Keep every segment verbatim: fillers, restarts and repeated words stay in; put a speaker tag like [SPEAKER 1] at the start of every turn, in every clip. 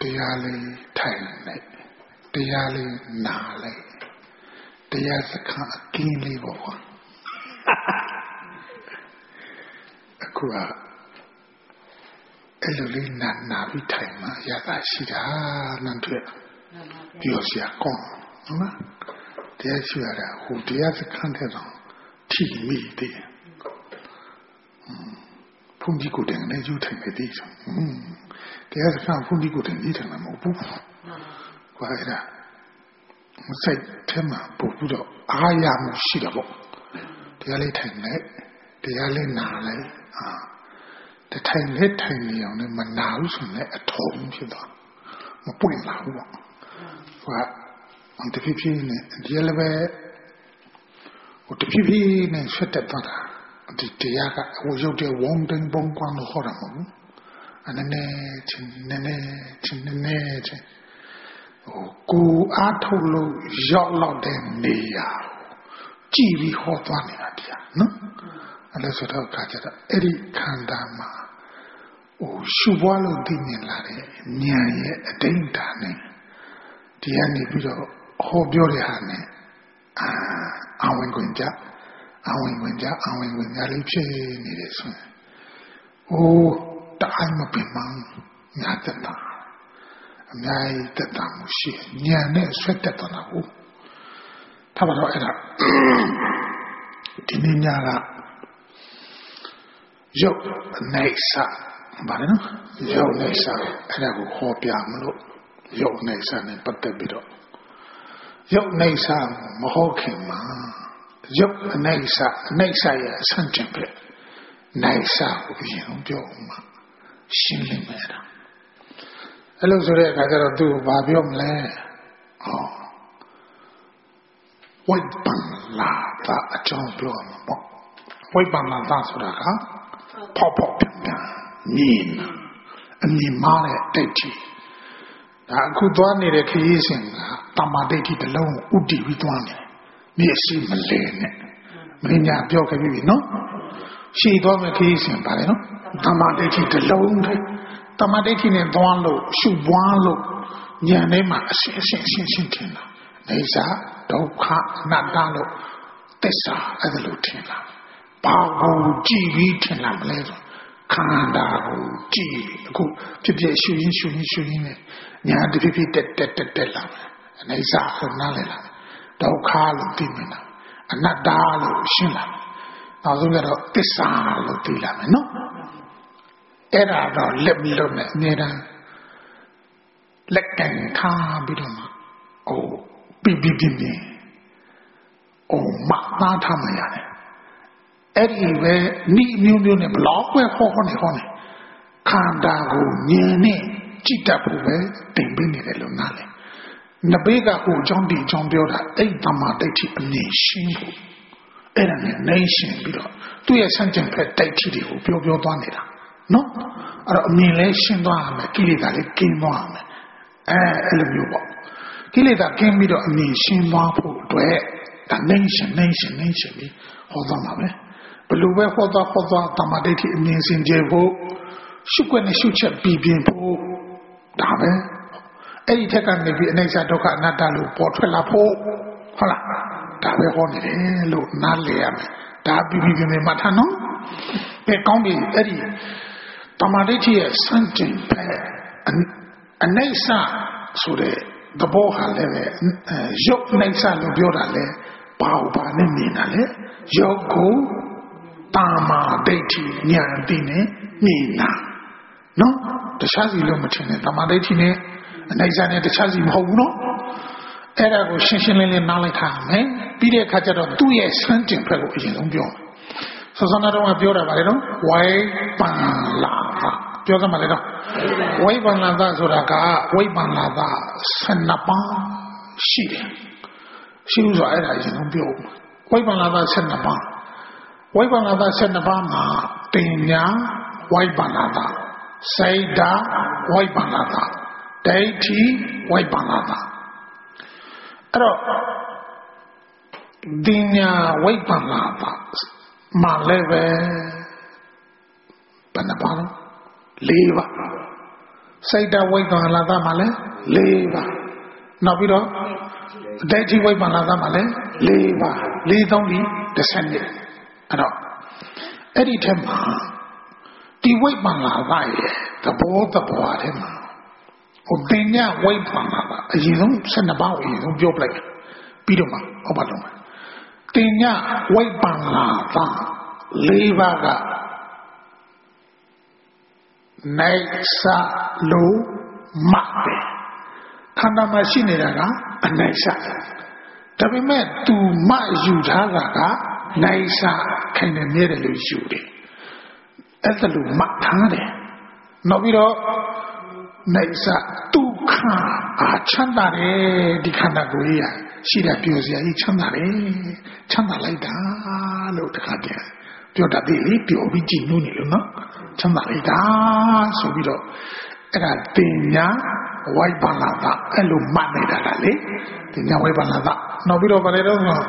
[SPEAKER 1] တရားလေးထိုင်လိုက်တရားလေးနာလိုက်တရားစခန်းအကင်းလေးပေါ့ကွာအခုကအဲ့လိုလေးနာနာပြီးထိုင်မှရတာရှိတာနန်းတွေ့ပြောစရာကောင်းနော်တရားရှိရတာဟိုတရားစခန်းတဲ့တော့ထိမိတယ်ဖုန်ကြီးကိုတည်းနဲ့ယူထိုင်နေသေးတယ်တရားစခန်းဖုန်ကြီးကိုတည်းကြီးထိုင်မှာမဟုတ်ဘူးကွာအဲ့ဒါမစိတ်ထဲမှာပို့ပြီးတော့အားရမှုရှိတာပေါ့တရားလေးထိုင်လိုက်တရားလေးနာလိုက်အာတထိုင်လေးထိုင်နေအောင်လည်းမနာဘူးဆိုရင်အထုံးဖြစ်သွားမပွင့်လာဘူးပေါ့ဟိုကတဖြည်းဖြည်းနဲ့ဒီလည်းပဲဟိုတဖြည်းဖြည်းနဲ့ဆက်တက်သွားတာဒီတရားကဟိုရုပ်တဲ့ဝုန်းတင်ပုံကွမ်းလို့ခေါ်တာမဟုတ်ဘူးအနည်းနည်းချင်းနည်းနည်းချင်းနည်းနည်းချင်းဟိုကိုအားထုတ်လို့ရောက်လောက်တဲ့နေရာကြည်ပြီးဟောသွားနေတာတရားနော်အဲ့လိုဆိုတော့ခါကြတော့အဲ့ဒီခန္ဓာမှာဟိုရှုပွားလို့သိမြင်လာတဲ့ဉာဏ်ရဲ့အတိတ်ဓာတ်နဲ့ဒီကနေပြီးတော့ဟောပြောတဲ့ဟာနဲ့အာအဝင်ခွင့်ကြအဝင်ခွင့်ကြအဝင်ခွင့်ကြလေးဖြစ်နေတယ်ဆိုရင်ဟိုတအိုင်မပင်မညာတတ်တာအများကြီးတက်တာမှုရှိဉာဏ်နဲ့ဆွဲတက်သွားတာဟုတ်ထားပါတော့အဲ့ဒါဒီနေ့ညကရုပ်အနေစာဘာလဲနော်ရုပ်အနေစာအဲ့ဒါကိုဟောပြမလို့ရုပ်အနေစာနဲ့ပတ်သက်ပြီးတော့ရုပ်အနေစာမဟုတ်ခင်မှာရုပ်အနေစာအနေစာရဲ့အဆင့်ကျင်ပဲနိုင်စာကိုရင်ပြောမှရှင်းလင်းမယ်အဲ့လိုဆိုတဲ့အခါကျတော့သူဘာပြောမလဲဟောဝိပဿနာတာအကြောင်းပြောမှာပေါ့ဝိပဿနာတာဆိုတာကဖောက်ဖောက်ပြန်ပြန်မြင်အမြင်မှားတဲ့ဒိဋ္ဌိဒါအခုသွားနေတဲ့ခရီးစဉ်ကတမ္မာဒိဋ္ဌိတစ်လုံးဥတည်ပြီးသွားနေမျက်စိမလဲနဲ့မင်းညာပြောခဲ့ပြီနော်ရှည်သွားမယ့်ခရီးစဉ်ပါလေနော်တမ္မာဒိဋ္ဌိတစ်လုံးတည်းတမ္မာဒိဋ္ဌိနဲ့သွားလို့ရှုပွားလို့ဉာဏ်ထဲမှာအရှင်းအရှင်းအရှင်းရှင်းထင်တာနေစာဒုက္ခအနတ္တလို့သစ္စာအဲ့ဒါလို့ထင်လာဘာကိုကြည့်ပြီးထင်လာမလဲဆိုခန္ဓာကိုကြည့်အခုဖြစ်ဖြစ်ရှုရင်းရှုရင်းရှုရင်းနဲ့ညာတဖြည်းဖြည်းတက်တက်တက်တက်လာမယ်အနေစာကိုနားလည်လာဒုက္ခလို့သိမြင်လာအနတ္တလို့ရှင်းလာနောက်ဆုံးကတော့သစ္စာလို့သိလာမယ်နော်အဲ့ဒါတော့လက်ပြီးလို့နဲ့အများတန်းလက်ကင်ထားပြီးတော့မှအိုးပြပြပြပြအိုးမသားထားမှရတယ်အဲ့ဒီပဲနိမျိုးမျိုးနဲ့ဘလောက်ပဲဟောဟောနေဟောနေခန္ဓာကိုဉာဏ်နဲ့ကြည့်တတ်ဖို့ပဲတင်ပေးနေတယ်လို့နားလည်နဘေးကဟိုအကြောင်းဒီအကြောင်းပြောတာအဲ့တမ္မာဒိဋ္ဌိအမြင်ရှင်းဖို့အဲ့ဒါနဲ့နိုင်ရှင်းပြီးတော့သူ့ရဲ့ဆန့်ကျင်ဘက်ဒိဋ္ဌိတွေကိုပြောပြောသွားနေတာနော်အဲ့တော့အမြင်လဲရှင်းသွားရမယ်ကိလေသာလေးကင်းသွားရမယ်အဲအဲ့လိုမျိုးပေါ့ကိလေသာကင်းပြီးတော့အမြင်ရှင်းသွားဖို့အတွက်ဒါနိုင်ရှင်းနိုင်ရှင်းနိုင်ရှင်းပြီးဟောသွားမှာပဲဘလို့ပဲဟောသွားဟောသွားတမ္မာဒိဋ္ဌိအမြင်စင်ကြယ်ဖို့ရှုွက်နဲ့ရှုချက်ပြီးပြင်းဖို့ဒါပဲအဲ့ဒီထက်ကနေပြီးအနိစ္စဒုက္ခအနတ္တလို့ပေါ်ထွက်လာဖို့ဟုတ်လားဒါပဲဟောနေတယ်လို့နားလည်ရမယ်ဒါပြီးပြီးပြင်းပြင်းမှတ်ထားနော်အဲကောင်းပြီအဲ့ဒီတမ္မာဒိဋ္ဌိရဲ့စံကျင်ပဲအနိစ္စဆိုတဲ့သဘောဟာလည်းပဲရုပ်အနိစ္စလို့ပြောတာလေဘာ့ဘာနဲ့မြင်တာလဲရုပ်ကိုတမ္မာဒိဋ္ဌိဉာဏ်သိနေမြင်တာနော်တခြားစီလို့မထင်နဲ့တမ္မာဒိဋ္ဌိနဲ့အနိစ္စနဲ့တခြားစီမဟုတ်ဘူးနော်အဲ့ဒါကိုရှင်းရှင်းလင်းလင်းနားလိုက်ထားမယ်ပြီးတဲ့အခါကျတော့သူ့ရဲ့စံကျင်ဘက်ကိုအရင်ဆုံးပြောမယ်ဆောစောနာတော့ပြောတာပါလေနော်ဝိပန္လာပြောသမှာလေနော်ဝိပန္လာဆိုတာကဝိပန္လာဆယ်နှစ်ပါးရှိတယ်ရှိလို့ဆိုအဲ့ဒါအရင်ဆုံးပြောဝိပန္လာဆယ်နှစ်ပါးဝိပန္လာဆယ်နှစ်ပါးမှာတင်ညာဝိပန္လာစိတ်ဓာဝိပန္လာဒိဋ္ဌိဝိပန္လာအဲ့တော့တင်ညာဝိပန္လာမှာလည်းပဲဘယ်နှပါလဲလေးပါစိတ်တဝိပ္ပန္နလာသမှာလဲ၄ပါးနောက်ပြီးတော့ဒိဋ္ဌိဝိပ္ပန္နလာသမှာလဲ၄ပါး၄သုံးပြီးတစ်ဆယ်နှစ်အဲ့တော့အဲ့ဒီထက်မှာဒီဝိပ္ပန္နလာသရဲ့သဘောတဘာထဲမှာဟိုတင်ညဝိပ္ပန္နလာအရင်ဆုံး၁၂ပါးအရင်ဆုံးပြောပလိုက်ပြီးတော့မှဟုတ်ပါတော့တင်ညဝိပ္ပန္နလာသ၄ပါးကနိုင်စာလို့မှတ်တယ်ခန္ဓာမှာရှိနေတာကအနိုင်စာဒါပေမဲ့သူမှယူထားတာကနိုင်စာခိုင်နေမြဲတယ်လို့ယူတယ်အဲ့ဒါလို့မှတ်ထားတယ်နောက်ပြီးတော့နိုင်စာဒုက္ခအာချမ်းသာတယ်ဒီခန္ဓာကိုယ်ကြီးရှိတာပြောစရာကြီးချမ်းသာတယ်ချမ်းသာလိုက်တာလို့တခါတည်းပြောတတ်တယ်လေပြောပြီးကြည့်လို့နေလို့နော်ချမ်းသာလိုက်တာဆိုပြီးတော့အဲ့ဒါတင်ညာဝိုက်ပန္နတာအဲ့လိုမှတ်နေတာကလေတင်ညာဝိုက်ပန္နတာနောက်ပြီးတော့ဗါလေတော့ဟို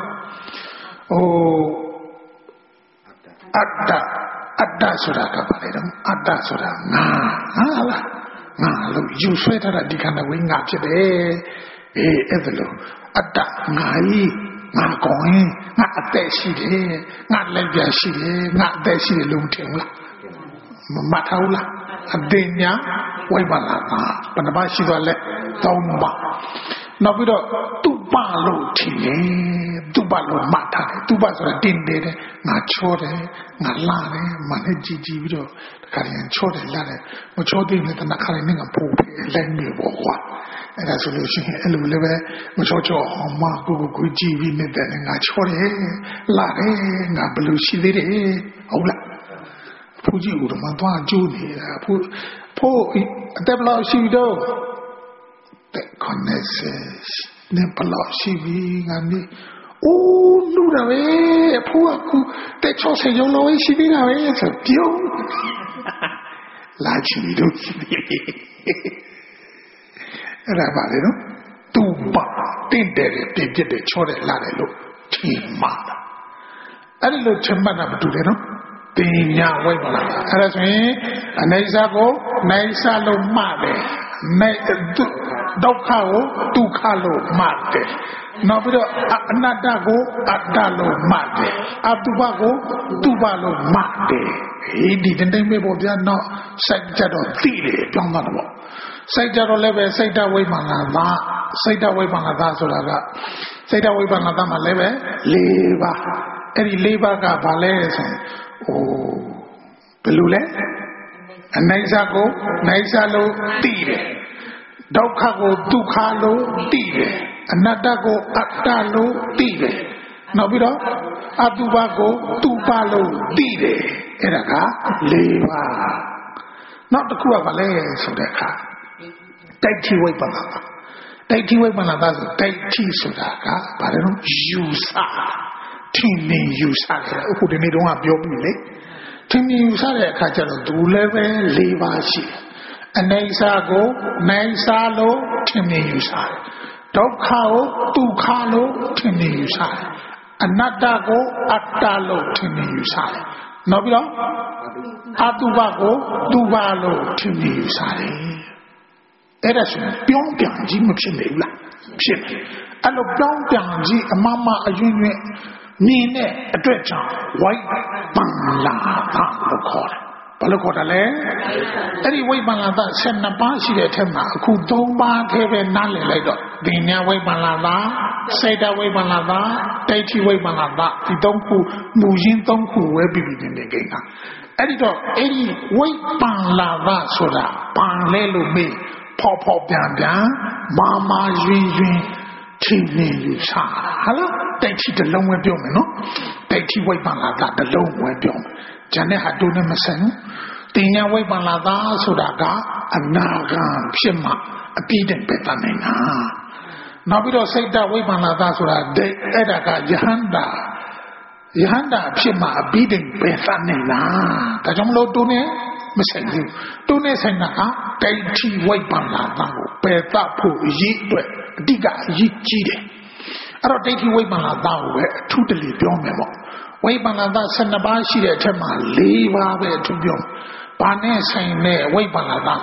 [SPEAKER 1] အတ္တအတ္တဆိုတာကဗါလေတော့အတ္တဆိုတာငါငါလားငါလို့ယူဆွဲထားတာဒီခန္ဓာဝိငါဖြစ်တယ်အေးအဲ့ဒါလို့အတ္တငါကြီးငါကောင်းရင်ငါအသက်ရှိတယ်ငါလက်ပြရှိတယ်ငါအသက်ရှိတယ်လို့ထင်လားမမှတ်ထားဘူးလားအတင်ညာဝိပ္ပန္နတာဘယ်နှပါရှိသွားလဲသုံးပါနောက်ပြီးတော့သူပလို့ထင်တယ်သူပလို့မှတ်ထားတယ်သူပဆိုတာတင်တယ်ငါချောတယ်ငါလာတယ်မနဲ့ကြည်ကြည်ပြီးတော့တခါရင်ချောတယ်လာတယ်မချောသေးတဲ့တနခါရင်ငါပို့ပြီးလိုက်နေပေါ့ကွာအဲ့ဒါဆိုလို့ရှိရင်အဲ့လိုလည်းပဲမချောချောအောင်မကိုကိုကိုကြည့်ပြီးနေတဲ့ငါချောတယ်လာတယ်ငါဘယ်လိုရှိသေးတယ်ဟုတ်လားဖူးကြီးဦးတော့မသွားကြိုးနေတာဖူးဖို့အတက်ဘလောက်ရှိတော့တဲ့ခေါင်းနဲ့နေဘလောက်ရှိပြီးငါနေအိုးလူရပဲဖူးကတဲ့ချောဆယ်ရုံလုံးရှိသေးတာပဲဆိုပြုံးလာချီတို့အဲ့ဒါပါလေနော်သူ့ပါတင့်တယ်တင်ပြတယ်ချောတယ်လာတယ်လို့ထင်မှားတာအဲ့ဒီလိုထင်မှတ်တာမတူတယ်နော်တင်ညာဝိပ္ပန္နတာအဲ့ဒါဆိုရင်အနိစ္စကိုနိုင်စလို့မှတ်တယ်နိုင်ဒုက္ခကိုဒုက္ခလို့မှတ်တယ်နောက်ပြီးတော့အနတ္တကိုအတ္တလို့မှတ်တယ်အတုပကိုတုပလို့မှတ်တယ်ဟေးဒီတိုင်းပဲပေါ့ဗျာတော့စိုက်ကြတော့သိတယ်ပြောင်းသွားတော့စိုက်ကြတော့လည်းပဲစိတ်တဝိပ္ပန္နတာစိတ်တဝိပ္ပန္နတာဆိုတာကစိတ်တဝိပ္ပန္နတာမှာလည်းပဲ၄ပါးအဲ့ဒီ၄ပါးကဘာလဲဆိုရင်ဟိုဘယ်လိုလဲအနိစ္စကိုနိုင်စလို့သိတယ်ဒုက္ခကိုဒုက္ခလို့သိတယ်အနတ္တကိုအတ္တလို့သိတယ်နောက်ပြီးတော့အတုပကိုတုပလို့သိတယ်အဲ့ဒါက၄ပါးနောက်တစ်ခုကဘာလဲဆိုတဲ့အခါဒိဋ္ဌိဝိပ္ပန္နတာဒိဋ္ဌိဝိပ္ပန္နတာဆိုဒိဋ္ဌိဆိုတာကဘာလဲတော့ယူဆထင်မြင်ယူဆတယ်အခုဒီနေ့တုန်းကပြောပြီလေထင်မြင်ယူဆတဲ့အခါကျတော့သူလည်းပဲ၄ပါးရှိတယ်အနိစ္စကိုနိုင်စလို့ထင်မြင်ယူဆတယ်ဒုက္ခကိုဒုက္ခလို့ထင်မြင်ယူဆတယ်အနတ္တကိုအတ္တလို့ထင်မြင်ယူဆတယ်နောက်ပြီးတော့အတုပကိုတုပလို့ထင်မြင်ယူဆတယ်အဲ့ဒါဆိုပြောင်းပြန်ကြီးမဖြစ်နေဘူးလားဖြစ်တယ်အဲ့လိုပြောင်းပြန်ကြီးအမမအယွင်းယွင်းမြင်တဲ့အတွက်ကြောင့်ဝိုက်ပန္လာတာလို့ခေါ်တယ်ဘာလို့ခေါ်တယ်လဲအဲ့ဒီဝိပ္ပန္နတာ၁၂ပါးရှိတဲ့အထက်မှာအခု၃ပါးထဲပဲနားလည်လိုက်တော့ဒီညာဝိပ္ပန္နတာစေတဝိပ္ပန္နတာဒိဋ္ဌိဝိပ္ပန္နတာဒီ၃ခုမူရင်း၃ခုဝဲပြီးပြီးနေတဲ့ကိစ္စအဲ့ဒီတော့အဲ့ဒီဝိပ္ပန္နတာဆိုတာဘာလဲလို့မေးဖော်ဖော်ပြန်ပြန်မာမာယွင်ယွင်ထင်မြင်ယူဆဟာလားဒိဋ္ဌိတစ်လုံးပဲပြောမယ်နော်ဒိဋ္ဌိဝိပ္ပန္နတာတစ်လုံးပဲပြောမယ်ကျန်တဲ့ဟာတို့နဲ့မဆိုင်ဘူးတင်ညာဝိပ္ပန္နတာဆိုတာကအနာဂံဖြစ်မှအပြည့်တဲ့ပဲတတ်နေတာနောက်ပြီးတော့စိတ်တဝိပ္ပန္နတာဆိုတာအဲ့ဒါကယဟန္တာယဟန္တာဖြစ်မှအပြည့်တဲ့ပဲတတ်နေတာဒါကြောင့်မလို့တို့နဲ့မဆိုင်ဘူးတို့နဲ့ဆိုင်တာကဒိဋ္ဌိဝိပ္ပန္နတာကိုပယ်တတ်ဖို့အရေးအတွက်အဓိကအရေးကြီးတယ်အဲ့တော့ဒိဋ္ဌိဝိပ္ပန္နတာကိုပဲအထူးတလီပြောမယ်ပေါ့ဝိပ္ပန္နတာ၁၂ပါးရှိတဲ့အထက်မှာ၄ပါးပဲအထူးပြောဘာနဲ့ဆိုင်တဲ့ဝိပ္ပန္နတာလဲ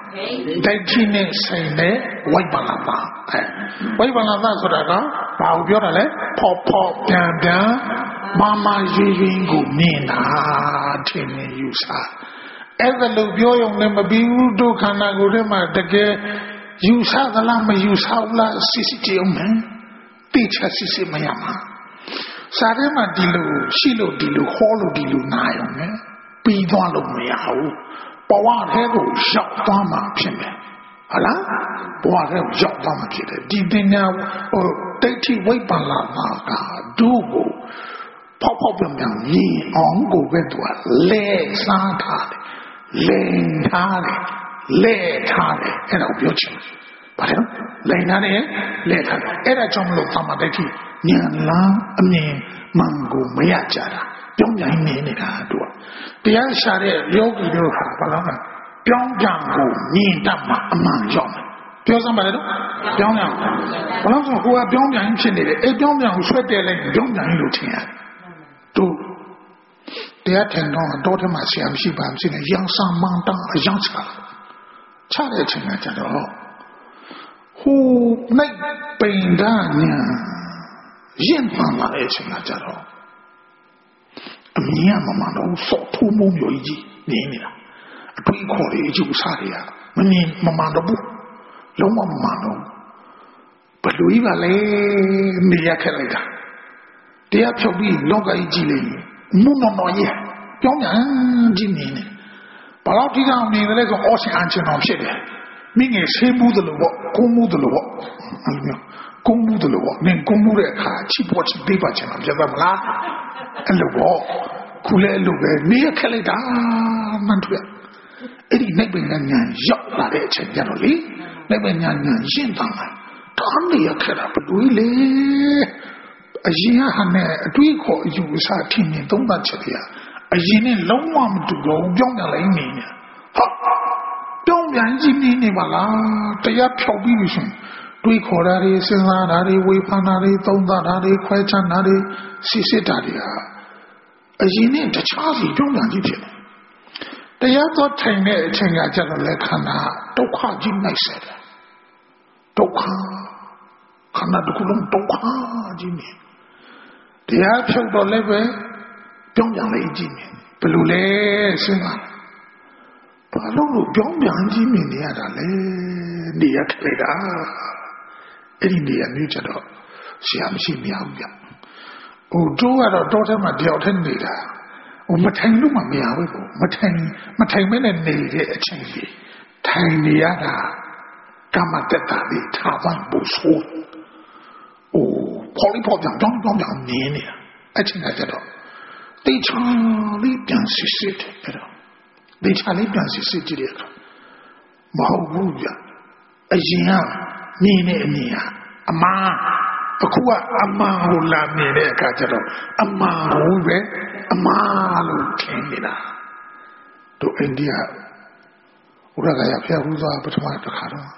[SPEAKER 1] ဒိဋ္ဌိနဲ့ဆိုင်တဲ့ဝိပဿနာအဲဝိပဿနာဆိုတာကဘာကိုပြောတာလဲဖော်ဖော်ပြန်ပြန်မာမာရေးရင်းကိုမြင်တာထင်နေယူဆအဲ့ဒါလို့ပြောရုံနဲ့မပြီးဘူးဒုက္ခနာကိုယ်ထဲမှာတကယ်ယူဆသလားမယူဆဘူးလားစစ်စစ်ကြည့်အောင်မယ်တိချာစစ်စစ်မရမှာစာထဲမှာဒီလိုရှိလို့ဒီလိုဟောလို့ဒီလိုနာရုံနဲ့ပြီးသွားလို့မရဘူးဘဝထဲကိုရောက်သွားမှဖြစ်မယ်ဟုတ်လားဘဝထဲကိုရောက်သွားမှဖြစ်တယ်ဒီပညာဟိုဒိဋ္ဌိဝိပ္ပန္နမှာကဒုကိုဖောက်ဖောက်ပြန်ပြန်မြင်အောင်ကိုပဲသူကလဲစားထားတယ်လိန်ထားတယ်လဲထားတယ်အဲ့ဒါကိုပြောချင်တယ်ဘာလဲလိန်ထားတယ်လဲထားတယ်အဲ့ဒါကြောင့်မလို့သမာဓိဋ္ဌိဉာဏ်လားအမြင်မှန်ကိုမရကြတာပြောင်းပြန်နေနေတာတို့တရားရှာတဲ့ယောဂီတို့ဟာဘာလို့လဲပြောင်းပြန်ကိုမြင်တတ်မှအမှန်ရောက်တယ်ပြောစမ်းပါလေတော့ပြောင်းပြန်ဘာလို့ဆိုဟိုကပြောင်းပြန်ဖြစ်နေတယ်အဲပြောင်းပြန်ကိုဆွဲတယ်လိုက်ပြောင်းပြန်လို့ထင်ရတယ်တို့တရားထင်တော့တော့ထဲမှာဆရာမရှိပါမရှိနဲ့ရောင်ဆောင်မောင်းတောင်းအယောင်ချချတဲ့အချိန်ကကြတော့ဟိုနိုင်ပိန်ကညာရင်မှန်လာတဲ့အချိန်ကကြတော့အမြင်ကမမှန်တော့စော့ထိုးမိုးမျိုးကြီးနေနေတာအတွေးခေါ်တဲ့အကျိုးစားတွေကမမြင်မမှန်တော့ဘူးလုံးဝမမှန်တော့ဘယ်လိုကြီးပါလဲနေရခဲ့လိုက်တာတရားဖြုတ်ပြီးလောကကြီးကြည့်လိုက်မုံတော်ရဲ့ပြောင်းပြန်ကြည့်နေတယ်ဘာလို့ဒီကောင်နေလဲဆိုအော်ရှင်အန်ချင်တော်ဖြစ်တယ်မိငယ်ဆေးမှုသလိုပေါ့ကုန်းမှုသလိုပေါ့အဲ့လိုမျိုးကုန်းမှုသလိုပေါ့နင်ကုန်းမှုတဲ့အခါချိပေါ်ချိပေးပါချင်တာပြတ်ပါမလားအဲ့လိုပေါ့ခုလဲအဲ့လိုပဲနေရခက်လိုက်တာမှန်တွေ့အဲ့ဒီနိုင်ပင်ညာရောက်လာတဲ့အချိန်ကျတော့လေနိုင်ပင်ညာညာရှင်းသွားမှာတောင်းနေရခက်တာဘယ်လိုလဲအရင်ဟာနဲ့အတွေးခေါ်အယူအဆထင်မြင်သုံးသပ်ချက်တွေအရင်နဲ့လုံးဝမတူတော့ပြောင်းပြန်လိုက်နေတယ်ဟာပြောင်းပြန်ကြည့်နေနေပါလားတရားဖြောက်ပြီးပြီရှင်တွေးခေါ်တာတွေစဉ်းစားတာတွေဝေဖန်တာတွေသုံးသပ်တာတွေခွဲခြားတာတွေစစ်စစ်တာတွေဟာအရင်နဲ့တခြားစီပြောင်းပြန်ကြည့်ဖြစ်တယ်တရားတော်ထိုင်တဲ့အချိန်ကကျတော့လည်းခန္ဓာဒုက္ခကြီးနိုင်စေတယ်ဒုက္ခခန္ဓာတစ်ခုလုံးဒုက္ခကြီးနေတရားဖြုတ်တော့လည်းပဲပြောင်းပြန်လိုက်ကြည့်နေဘယ်လိုလဲစဉ်းစားဘာလို့လို့ပြောင်းပြန်ကြည့်နေရတာလဲနေရခလိုက်တာအဲ့ဒီနေရာမျိုးကျတော့ဆရာမရှိမရဘူးဗျဟိုတို့ကတော့တောထဲမှာတယောက်တည်းနေတာဟိုမထိုင်လို့မှမရဘူးပေါ့မထိုင်မထိုင်မဲနဲ့နေတဲ့အချိန်ကြီးထိုင်နေရတာကမ္မတတ္တလေးထားပိုင်းပို့ဆိုးအိုးပေါ်လိပေါ်ပြန်ကြောင်းကြောင်းပြန်နေနေတာအချိန်ကကြတော့တိတ်ချာလေးပြန်စစ်စစ်တယ်အဲ့တော့တိတ်ချာလေးပြန်စစ်စစ်ကြည့်ရတော့မဟုတ်ဘူးဗျအရင်ကမြင်နေအမြင်ကအမှားအခုကအမှားကိုလာနေတဲ့အခါကျတော့အမှားကိုပဲအမှားလို့ထင်နေတာတို့အိန္ဒိယဥရဂယဖျားဟူသောပထမတစ်ခါတော့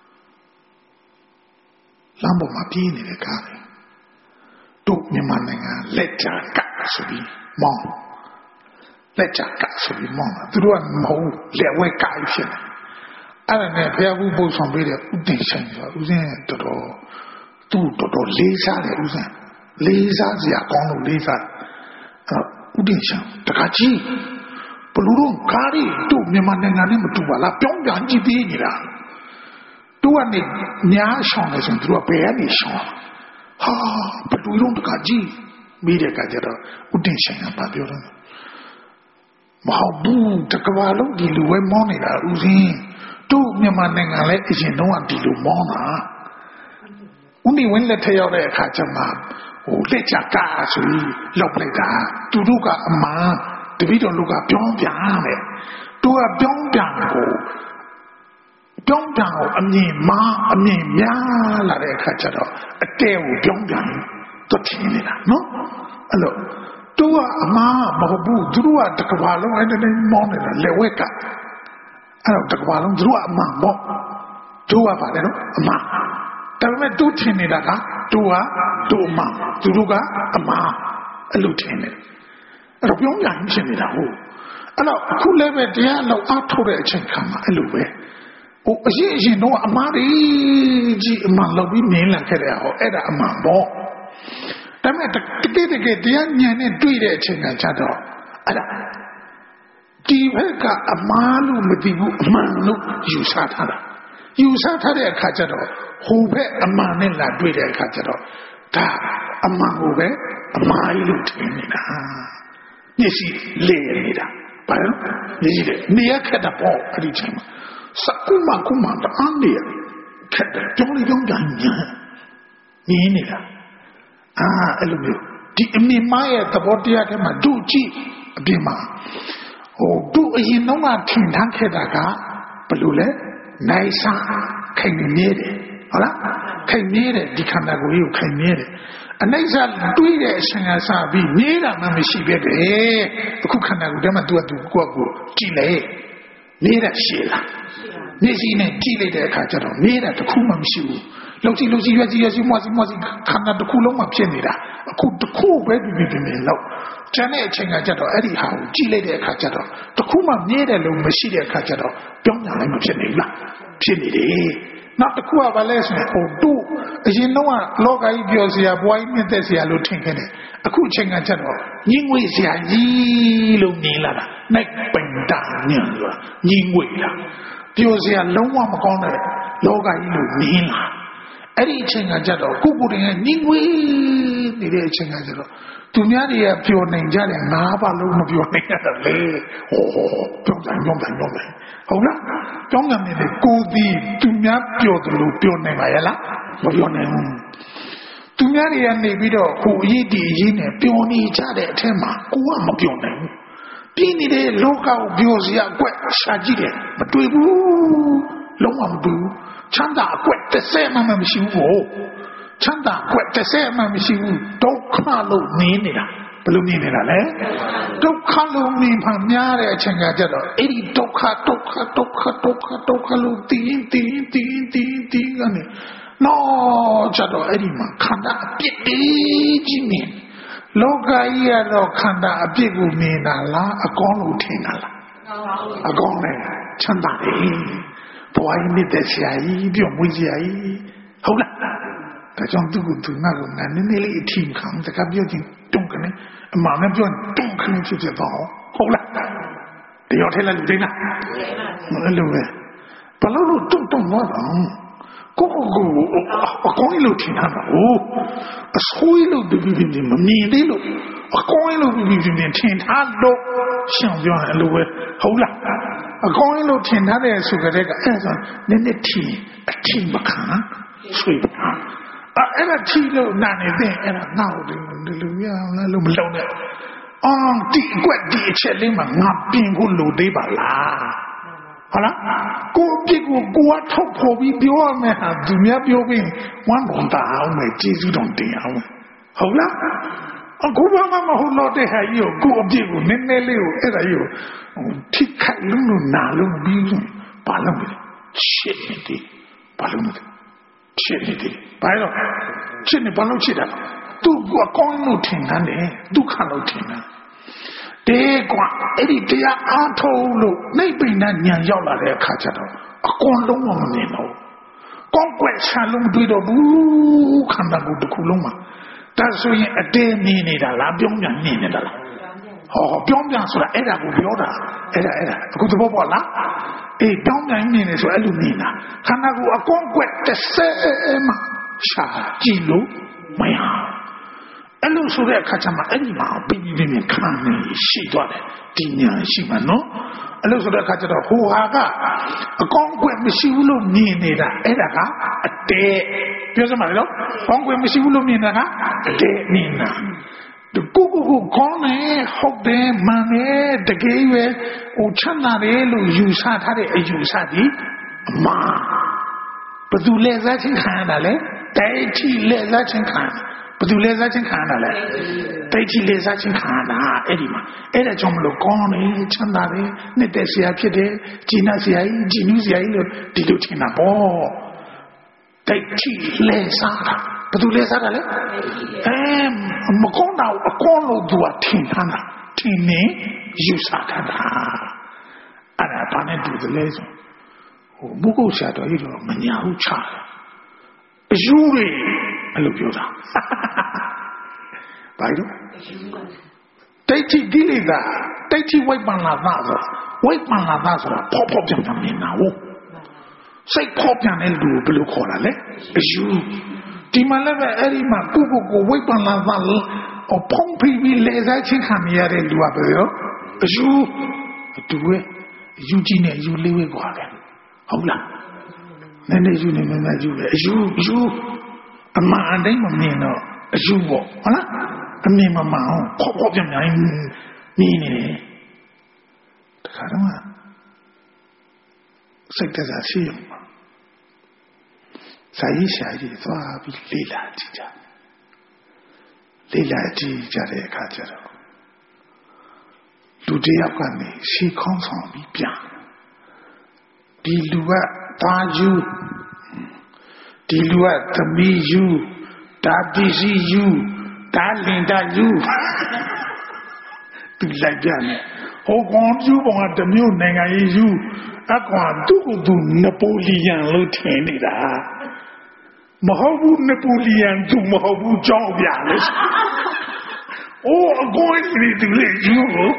[SPEAKER 1] လမ်းပေါ်မှာပြေးနေတဲ့ကားတွေတို့မြန်မာနိုင်ငံလက်ချကဆိုပြီးမောင်းလက်ချကဆိုပြီးမောင်းသူတို့ကမဟုတ်လက်ဝဲကားဖြစ်တယ်အဲ့ဒါနဲ့ဖျားဘူးပို့ဆောင်ပေးတဲ့ဥတင်ဆိုင်ဆိုဦးစင်းတော်တော်သူ့တော်တော်လေးစားတယ်ဦးစင်းလေးစားစရာကောင်းလို့လေးစားအဲ့ဥတင်ဆိုင်တခါကြီးဘလူတော့ကားတွေတို့မြန်မာနိုင်ငံနဲ့မတူပါလားပြောင်းပြန်ကြည့်သေးနေတာတို့ကနေညားဆောင်တယ်ဆိုရင်တို့ကဘယ်ကနေဆောင်ဟာဘလူတော့တခါကြီးမိတဲ့ကကြတော့ဥတင်ဆိုင်ကပါပြောတယ်မဟုတ်ဘူးတကဘာလုံးဒီလူဝဲမောင်းနေတာဦးစင်းတို့မြန်မာနိုင်ငံလည်းအရင်တော့ဒီလိုမောင်းတာဦးနေဝင်းလက်ထက်ရောက်တဲ့အခါကျမှဟိုလက်ချကားဆိုပြီးလောက်လိုက်တာသူတို့ကအမှန်တပည့်တော်လူကပြောင်းပြန်တယ်တို့ကပြောင်းပြန်ကိုပြောင်းပြန်ကိုအမြင်မှားအမြင်များလာတဲ့အခါကျတော့အတဲကိုပြောင်းပြန်တော့ထင်နေတာနော်အဲ့လိုတို့ကအမှားမဟုတ်ဘူးသူတို့ကတကဘာလုံးအဲ့ဒီမောင်းနေတာလက်ဝဲကအဲ့တော့တကဘာလုံးသူတို့ကအမှန်ပေါ့တို့ကပါတယ်နော်အမှန်ဒါပေမဲ့တို့ထင်နေတာကတို့ကတို့အမှန်သူတို့ကအမှန်အဲ့လိုထင်နေအဲ့တော့ပြောင်းပြန်ဖြစ်နေတာဟုတ်အဲ့တော့အခုလည်းပဲတရားလောက်အားထုတ်တဲ့အချိန်ခါမှာအဲ့လိုပဲဟိုအရင်အရင်တော့အမားကြီးအမှန်လောက်ပြီးမြင်လာခဲ့တယ်ဟောအဲ့ဒါအမှန်ပေါ့ဒါပေမဲ့တကယ်တကယ်တရားဉာဏ်နဲ့တွေ့တဲ့အချိန်ကကြတော့အဲ့ဒါဒီဘက်ကအမှားလို့မသိဘူးအမှန်လို့ယူဆထားတာယူဆထားတဲ့အခါကျတော့ဟိုဘက်အမှန်နဲ့လာတွေ့တဲ့အခါကျတော့ဒါအမှန်ကိုပဲအမှားလို့ထင်နေတာမျက်စိလေနေတာဘာလို့မျက်စိလေနေရခက်တာပေါ့အဲ့ဒီချိန်မှာစကူမကူမတန်းနေခက်တယ်ကြောင်းလေးကြောင်းပြန်ညာနေနေတာအာအဲ့လိုမျိုးဒီအမြင်မရဲ့သဘောတရားထဲမှာတို့ကြည့်အပြင်မှာဟိုတို့အရင်တော့ကထင်ထားခဲ့တာကဘယ်လိုလဲနိုင်စားခိုင်နေတယ်ဟုတ်လားခိုင်နေတယ်ဒီခန္ဓာကိုယ်ကြီးကိုခိုင်နေတယ်အနိစ္စတွေးတဲ့အရှင်ကစားပြီးနေတာမှမရှိခဲ့တယ်အခုခန္ဓာကိုယ်ထဲမှာသူကသူကိုယ့်ကိုကြည့်လေနေတာရှိလားမျက်စိနဲ့ကြည့်လိုက်တဲ့အခါကျတော့နေတာတစ်ခုမှမရှိဘူးလုံးစီလုံးစီရွက်စီရွက်စီမွှစီမွှစီခန္ဓာတစ်ခုလုံးမှဖြစ်နေတာအခုတစ်ခုပဲဒီဒီနေလောက်ကျန်တဲ့အချိန်ကကျတော့အဲ့ဒီဟာကိုကြည့်လိုက်တဲ့အခါကျတော့တစ်ခုမှမြဲတယ်လို့မရှိတဲ့အခါကျတော့ပြောင်းပြန်လည်းမဖြစ်နိုင်ဘူးလားဖြစ်နေတယ်နောက်တစ်ခုကဘာလဲဆိုရင်ဟိုတို့အရင်တော့လောကကြီးပြောစရာဘွားကြီးမြင့်သက်စရာလို့ထင်ခဲ့တယ်အခုအချိန်ကကျတော့ညင်ငွေစရာကြီးလို့မြင်လာတာနိုင်ပိန်တာညံဆိုတာညင်ငွေလားပြောစရာလုံးဝမကောင်းတဲ့လောကကြီးလို့မြင်လာအဲ့ဒီအချိန်ကကြတော့ကိုကိုယ်တိုင်ကညင်ဝေးနေတဲ့အချိန်ကကြတော့သူများတွေကပျော်နိုင်ကြတယ်ငါးပါးလုံးမပျော်နိုင်ရတော့လေဟောပြောင်းတယ်ပြောင်းတယ်ပြောင်းတယ်ဟုတ်လားပြောင်းတယ်နေကိုဒီသူများပျော်တယ်လို့ပျော်နိုင်ပါရဲ့လားမပျော်နိုင်ဘူးသူများတွေကနေပြီးတော့ဟိုအရေးဒီအရေးနဲ့ပျော်နေကြတဲ့အထက်မှာကိုကမပျော်နိုင်ဘူးပြင်းနေတဲ့လောကကိုပျော်စရာအကွက်ရှာကြည့်တယ်မတွေ့ဘူးလုံးဝမတွေ့ဘူးချမ်းသာအကွက်တစ်စက်မှမရှိဘူးချမ်းသာအကွက်တစ်စက်မှမရှိဘူးဒုက္ခလို့နေနေတာဘယ်လိုနေနေတာလဲဒုက္ခလို့နေမှများတဲ့အချိန်ကကြတော့အဲ့ဒီဒုက္ခဒုက္ခဒုက္ခဒုက္ခဒုက္ခလို့တည်တည်တည်တည်တည်ကနေနော်ကြတော့အဲ့ဒီမှာခန္ဓာအပြစ်တည်ကြီးနေလောကကြီးကတော့ခန္ဓာအပြစ်ကိုမြင်တာလားအကောင်းလို့ထင်တာလားအကောင်းနဲ့ချမ်းသာတယ်ဘဝကြီးမြင့်တဲ့ဆရာကြီးပြောမွေးဆရာကြီးဟုတ်လားဒါကြောင့်သူကသူငါ့ကိုနည်းနည်းလေးအထင်ခံတကပြောချင်းတုံးကနေအမှန်နဲ့ပြောတုံးခင်းဖြစ်ဖြစ်တော့ဟုတ်လားတရားထဲလည်းလူသိလားအဲ့လိုပဲဘလို့လို့တုံးတုံးသွားတော့ကိုကိုကိုအကောင်းလို့ထင်တာဟုတ်အဆိုးလို့ဒီဒီဒီမမြင်သေးလို့အကောင်းလို့ဒီဒီဒီထင်ထားလို့ရှောင်ပြောတယ်လို့ပဲဟုတ်လားအကောင်းလို့ထင်ထားတဲ့ဆိုကြတဲ့ကအဲ့ဆိုနည်းနည်းထင်အထင်မခံဆွေးပါအဲ့ဒါထီလို့နာနေတဲ့အဲ့ဒါနောက်ဒီလိုရအောင်လို့မလုံးနဲ့အော်ဒီအကွက်ဒီအချက်လေးမှာငါပြင်ဖို့လိုသေးပါလားဟုတ်လားကိုအပြစ်ကိုကိုကထုတ်ဖို့ပြီးပြောရမယ်ဟာသူများပြောပြီးဝမ်းတော်တာအောင်မယ်ကျေးဇူးတော်တင်အောင်ဟုတ်လားအခုဘာမှမဟုတ်တော့တဲ့ဟာကြီးကိုကိုအပြစ်ကိုနည်းနည်းလေးကိုအဲ့ဒါကြီးကိုထိခိုက်လို့လို့နာလို့ပြီးဘာလို့လဲရှစ်နေတယ်ဘာလို့လဲရှစ်နေတယ်ဘာလို့ရှစ်နေဘာလို့ရှစ်တာသူကအကောင်းလို့ထင်တယ်ဒုက္ခလို့ထင်တယ်တေကွာအဲ့ဒီတရားအားထုတ်လို့နိဗ္ဗာန်ဉာဏ်ရောက်လာတဲ့အခါကျတော့အကုန်လုံးမမြင်တော့ကောင်းကွယ်ဆံလုံးတွေ့တော့ဘူးခန္ဓာကိုယ်တစ်ခုလုံးမှာဒါဆိုရင်အတဲနေနေတာလားပြောင်းပြန်နေနေတာလားဟောပြောင်းပြန်ဆိုတာအဲ့ဒါကိုပြောတာအဲ့ဒါအဲ့ဒါအခုသဘောပေါက်လားအေးပြောင်းပြန်နေနေဆိုအဲ့လိုနေတာခန္ဓာကိုယ်အကုန်ကွယ်တစ်စဲမှာရှာကြည့်လို့မရအဲ့လိုဆိုတဲ့အခါကျမှအဲ့ဒီမှာပြီးပြီးပြီးခံနေရှိသွားတယ်ဒီညာရှိမှာနော်အဲ့လိုဆိုတဲ့အခါကျတော့ဟိုဟာကအကောင်းကွယ်မရှိဘူးလို့မြင်နေတာအဲ့ဒါကအတဲပြောစမ်းပါလေနော်ကောင်းကွယ်မရှိဘူးလို့မြင်တာကအတဲမြင်တာဒီကိုကိုကိုကောင်းနေဟုတ်တယ်မှန်တယ်တကယ်ပဲဟိုချမ်းသာတယ်လို့ယူဆထားတဲ့အယူဆဒီအမှားဘယ်သူလဲစားချင်းခံရတာလဲတိုက်ချီလဲစားချင်းခံဘယ်သူလဲစားချင်းခံရတာလဲတိုက်ချီလဲစားချင်းခံရတာအဲ့ဒီမှာအဲ့ဒါကြောင့်မလို့ကောင်းတယ်ချမ်းသာတယ်နှစ်သက်ဆရာဖြစ်တယ်ဂျီနာဆရာကြီးဂျီနူးဆရာကြီးလို့ဒီလိုထင်တာပေါ့တိုက်ချီလဲစားတာဘယ်သူလဲစားတာလဲအဲမကောင်းတာအကောင်းလို့သူကထင်ထားတာထင်နေယူဆထားတာအဲ့ဒါဘာနဲ့တူတယ်လဲဆိုဟဘုကုဆရာတော်ကြီးတော့မညာဘူးချတယ်အယူတွေအဲ့လိုပြောတာဘာလို့တိတ်တိကိလေသာတိတ်တိဝိပန္နသာဆိုဝိပန္နသာဆိုတာဖောက်ဖောက်ပြန်ပြန်မြင်တာဟုတ်စိတ်ဖောက်ပြန်တဲ့လူဘယ်လိုခေါ်တာလဲအယူဒီမှာလည်းပဲအဲ့ဒီမှာကိုကိုကိုဝိပန္နသာအဖုံးပြီးပြီးလေစားချင်းခံရတဲ့လူကပဲရောအယူတူရဲ့အယူကြီးနဲ့အယူလေးဝဲကွာတယ်ဟုတ်လားနည်းနည်းယူနေမှမယူပဲအယူယူအမှန်အတိုင်းမမြင်တော့အယူပေါ့ဟုတ်လားအမြင်မမှန်အောင်ဖောက်ဖောက်ပြန်ပြန်နေနေတယ်တခါတော့စိတ်တစားရှိအောင်စာရေးရှာရေးသွားပြီးလေ့လာကြည့်ကြလေ့လာကြည့်ကြတဲ့အခါကျတော့လူတယောက်ကနေရှေးခေါင်းဆောင်ပြီးပြန်ဒီလူကတာယူဒီလူကသမီးယူဒါပစ္စည်းယူဒါလင်တာယူသူလိုက်ကြတယ်ဟိုကောင်ယူပေါ်ကတမျိုးနိုင်ငံရေးယူအကောင်သူ့ကိုသူနပိုလီယန်လို့ထင်နေတာမဟုတ်ဘူးနပိုလီယန်သူမဟုတ်ဘူးကြောက်ပြလေအိုးအကောင်ကြီးသူလေယူ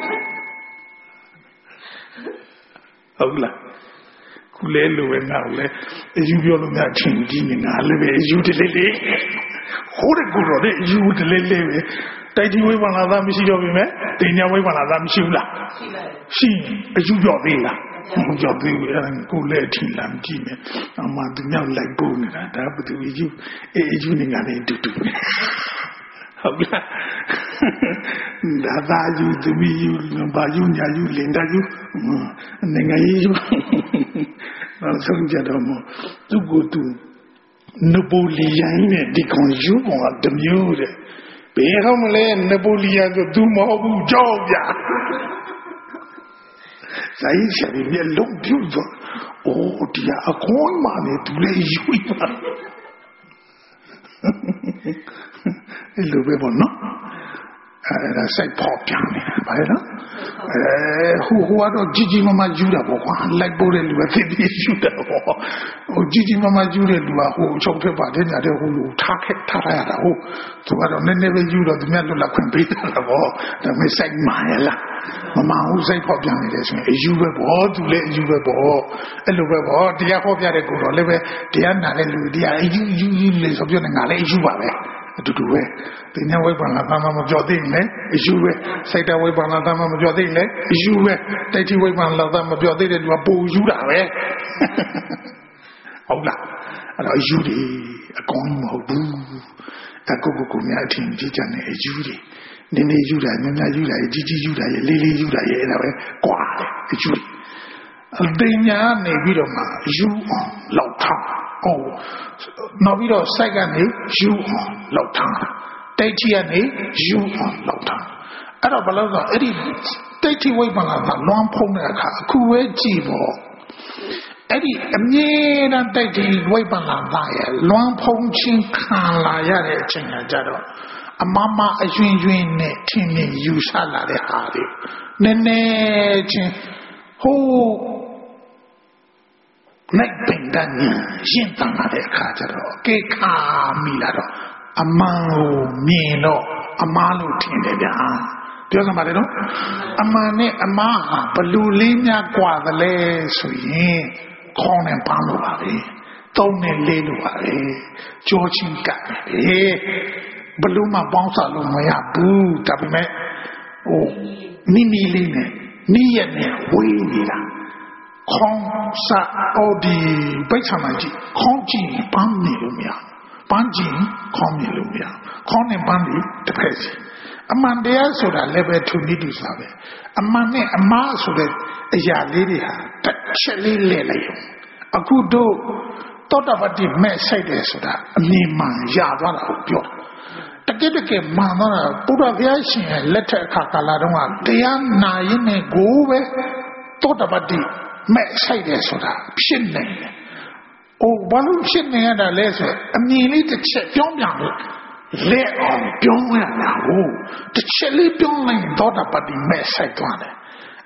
[SPEAKER 1] ဟုတ်လားခုလဲလိုပဲငါ့ကိုလဲအယူပြောလို့များချင်းကြီးနေငါလည်းပဲအယူတလေးလေးဟိုးတဲ့ကူတော့တဲ့အယူတလေးလေးပဲတိုက်တီဝိပ္ပန္နသာမရှိတော့ပြီမဲ့တင်ညာဝိပ္ပန္နသာမရှိဘူးလားရှိပါတယ်ရှိအယူပြောသေးလားမပြောသေးဘူးအဲ့ဒါကိုလည်းထီလာကြည့်မယ်အမှသူများလိုက်ပို့နေတာဒါဘယ်သူအယူအေးအယူနေငါလည်းတူတူဟုတ်လားဒါသာယူသူမီယူဘာယူညာယူလင်တာယူနိုင်ငံရေးယူနောက်ဆုံးကြတော့မို့သူ့ကိုယ်သူနပိုလီယန်နဲ့ဒီကောင်ယူပေါ်ကတမျိုးတဲ့ဘယ်တော့မလဲနပိုလီယန်ဆိုသူမဟုတ်ဘူးကြောက်ပြဆိုင်ရှိပြီလုံးပြူတော့အိုးဒီအကောင်းမှလည်းသူလည်းယူပါအဲ့လိုပဲပေါ့နော်အဲ့ဒါစိတ်ဖောက်ပြန်နေတာဘာလဲနော်အဲဟိုဟိုကတော့ကြီးကြီးမမယူတာပေါ့ကွာလိုက်ပို့တဲ့လူကသိပြီးယူတာပေါ့ဟိုကြီးကြီးမမယူတဲ့လူကဟိုချုပ်ထက်ပါတယ်ညာတဲ့ဟိုလူထားခဲ့ထားရတာဟိုသူကတော့နည်းနည်းပဲယူတော့သူများလွတ်လပ်ခွင့်ပေးတာပေါ့ဒါပေမဲ့စိတ်မာရလားမမဟုတ်စိတ်ဖောက်ပြန်နေတယ်ဆိုရင်အယူပဲပေါ့သူလည်းအယူပဲပေါ့အဲ့လိုပဲပေါ့တရားဟောပြတဲ့ကိုတော့လည်းပဲတရားနာတဲ့လူတရားအယူယူယူလေဆိုပြောနေငါလည်းအယူပါပဲအတူတူပဲတင်ညာဝိပ္ပန္နသမမပြောသိနေအယူပဲစိတ်တဝိပ္ပန္နသမမပြောသိနေအယူပဲတိုက်တိဝိပ္ပန္နသမမပြောသိတဲ့လူကပိုယူတာပဲဟုတ်လားအဲ့တော့အယူတွေအကောင်းမဟုတ်ဘူးတကုတ်ကုတ်ကိုများအထင်ကြီးကြတယ်အယူတွေနည်းနည်းယူတာများများယူတာကြီးကြီးယူတာရဲ့လေးလေးယူတာရဲ့အဲ့ဒါပဲကွာတယ်အယူအတင်ညာနေပြီးတော့မှယူအောင်လောက်ထားဟုတ်နောက်ပြီးတော့စိုက်ကနေယူအောင်လောက်ထားတိုက်ချီကနေယူအောင်လောက်ထားအဲ့တော့ဘယ်လိုဆိုအဲ့ဒီတိုက်ချီဝိပ္ပန္နကလွန်ဖုံးတဲ့အခါအခုပဲကြည့်ပေါ့အဲ့ဒီအမြဲတမ်းတိုက်ချီဝိပ္ပန္နကရဲ့လွန်ဖုံးခြင်းခံလာရတဲ့အချိန်ကကြတော့အမမအယွင်ယွင်နဲ့ထင်မြင်ယူဆလာတဲ့ဟာတွေနည်းနည်းချင်းဟိုနိုင်ပင်တန်းရှင်းတန်လာတဲ့အခါကျတော့ကေခါမိလာတော့အမှန်ကိုမြင်တော့အမှားလို့ထင်တယ်ဗျာပြောစမ်းပါတယ်နော်အမှန်နဲ့အမှားဟာဘလူလေးများกว่าသလဲဆိုရင်ခေါင်းနဲ့ပန်းလို့ပါပဲသုံးနဲ့လေးလို့ပါပဲကြောချင်းကပ်ပဲဘလူမှပေါင်းစားလို့မရဘူးဒါပေမဲ့ဟိုမိမိလေးနဲ့နီးရက်နဲ့ဝေးနေတာခေါင်းစားအော်ဒီပိတ်ချမှကြည့်ခေါင်းကြည့်ပန်းနေလို့မရပန်းကြည့်ခေါင်းနေလို့မရခေါင်းနဲ့ပန်းပြီးတစ်ဖက်စီအမှန်တရားဆိုတာလည်းပဲသူနိတူစားပဲအမှန်နဲ့အမှားဆိုတဲ့အရာလေးတွေဟာတစ်ချက်လေးလဲလိုက်ရုံအခုတို့တောတပတိမဲ့ဆိုင်တယ်ဆိုတာအမြင်မှန်ရသွားတာကိုပြောတကယ်တကယ်မှန်တော့ဘုရားဘုရားရှင်ရဲ့လက်ထက်အခါကာလတုန်းကတရားနာရင်းနဲ့ကိုပဲတောတပတိမဲ့ဆိုင်တယ်ဆိုတာဖြစ်နေတယ်။အိုဘာလို့ဖြစ်နေရတာလဲဆိုအမြင်လေးတစ်ချက်ပြောင်းပြန်လို့လက်အောင်ပြောင်းရတာဟုတ်တစ်ချက်လေးပြောင်းလိုက်သောတာပတိမဲ့ဆိုင်သွားတယ်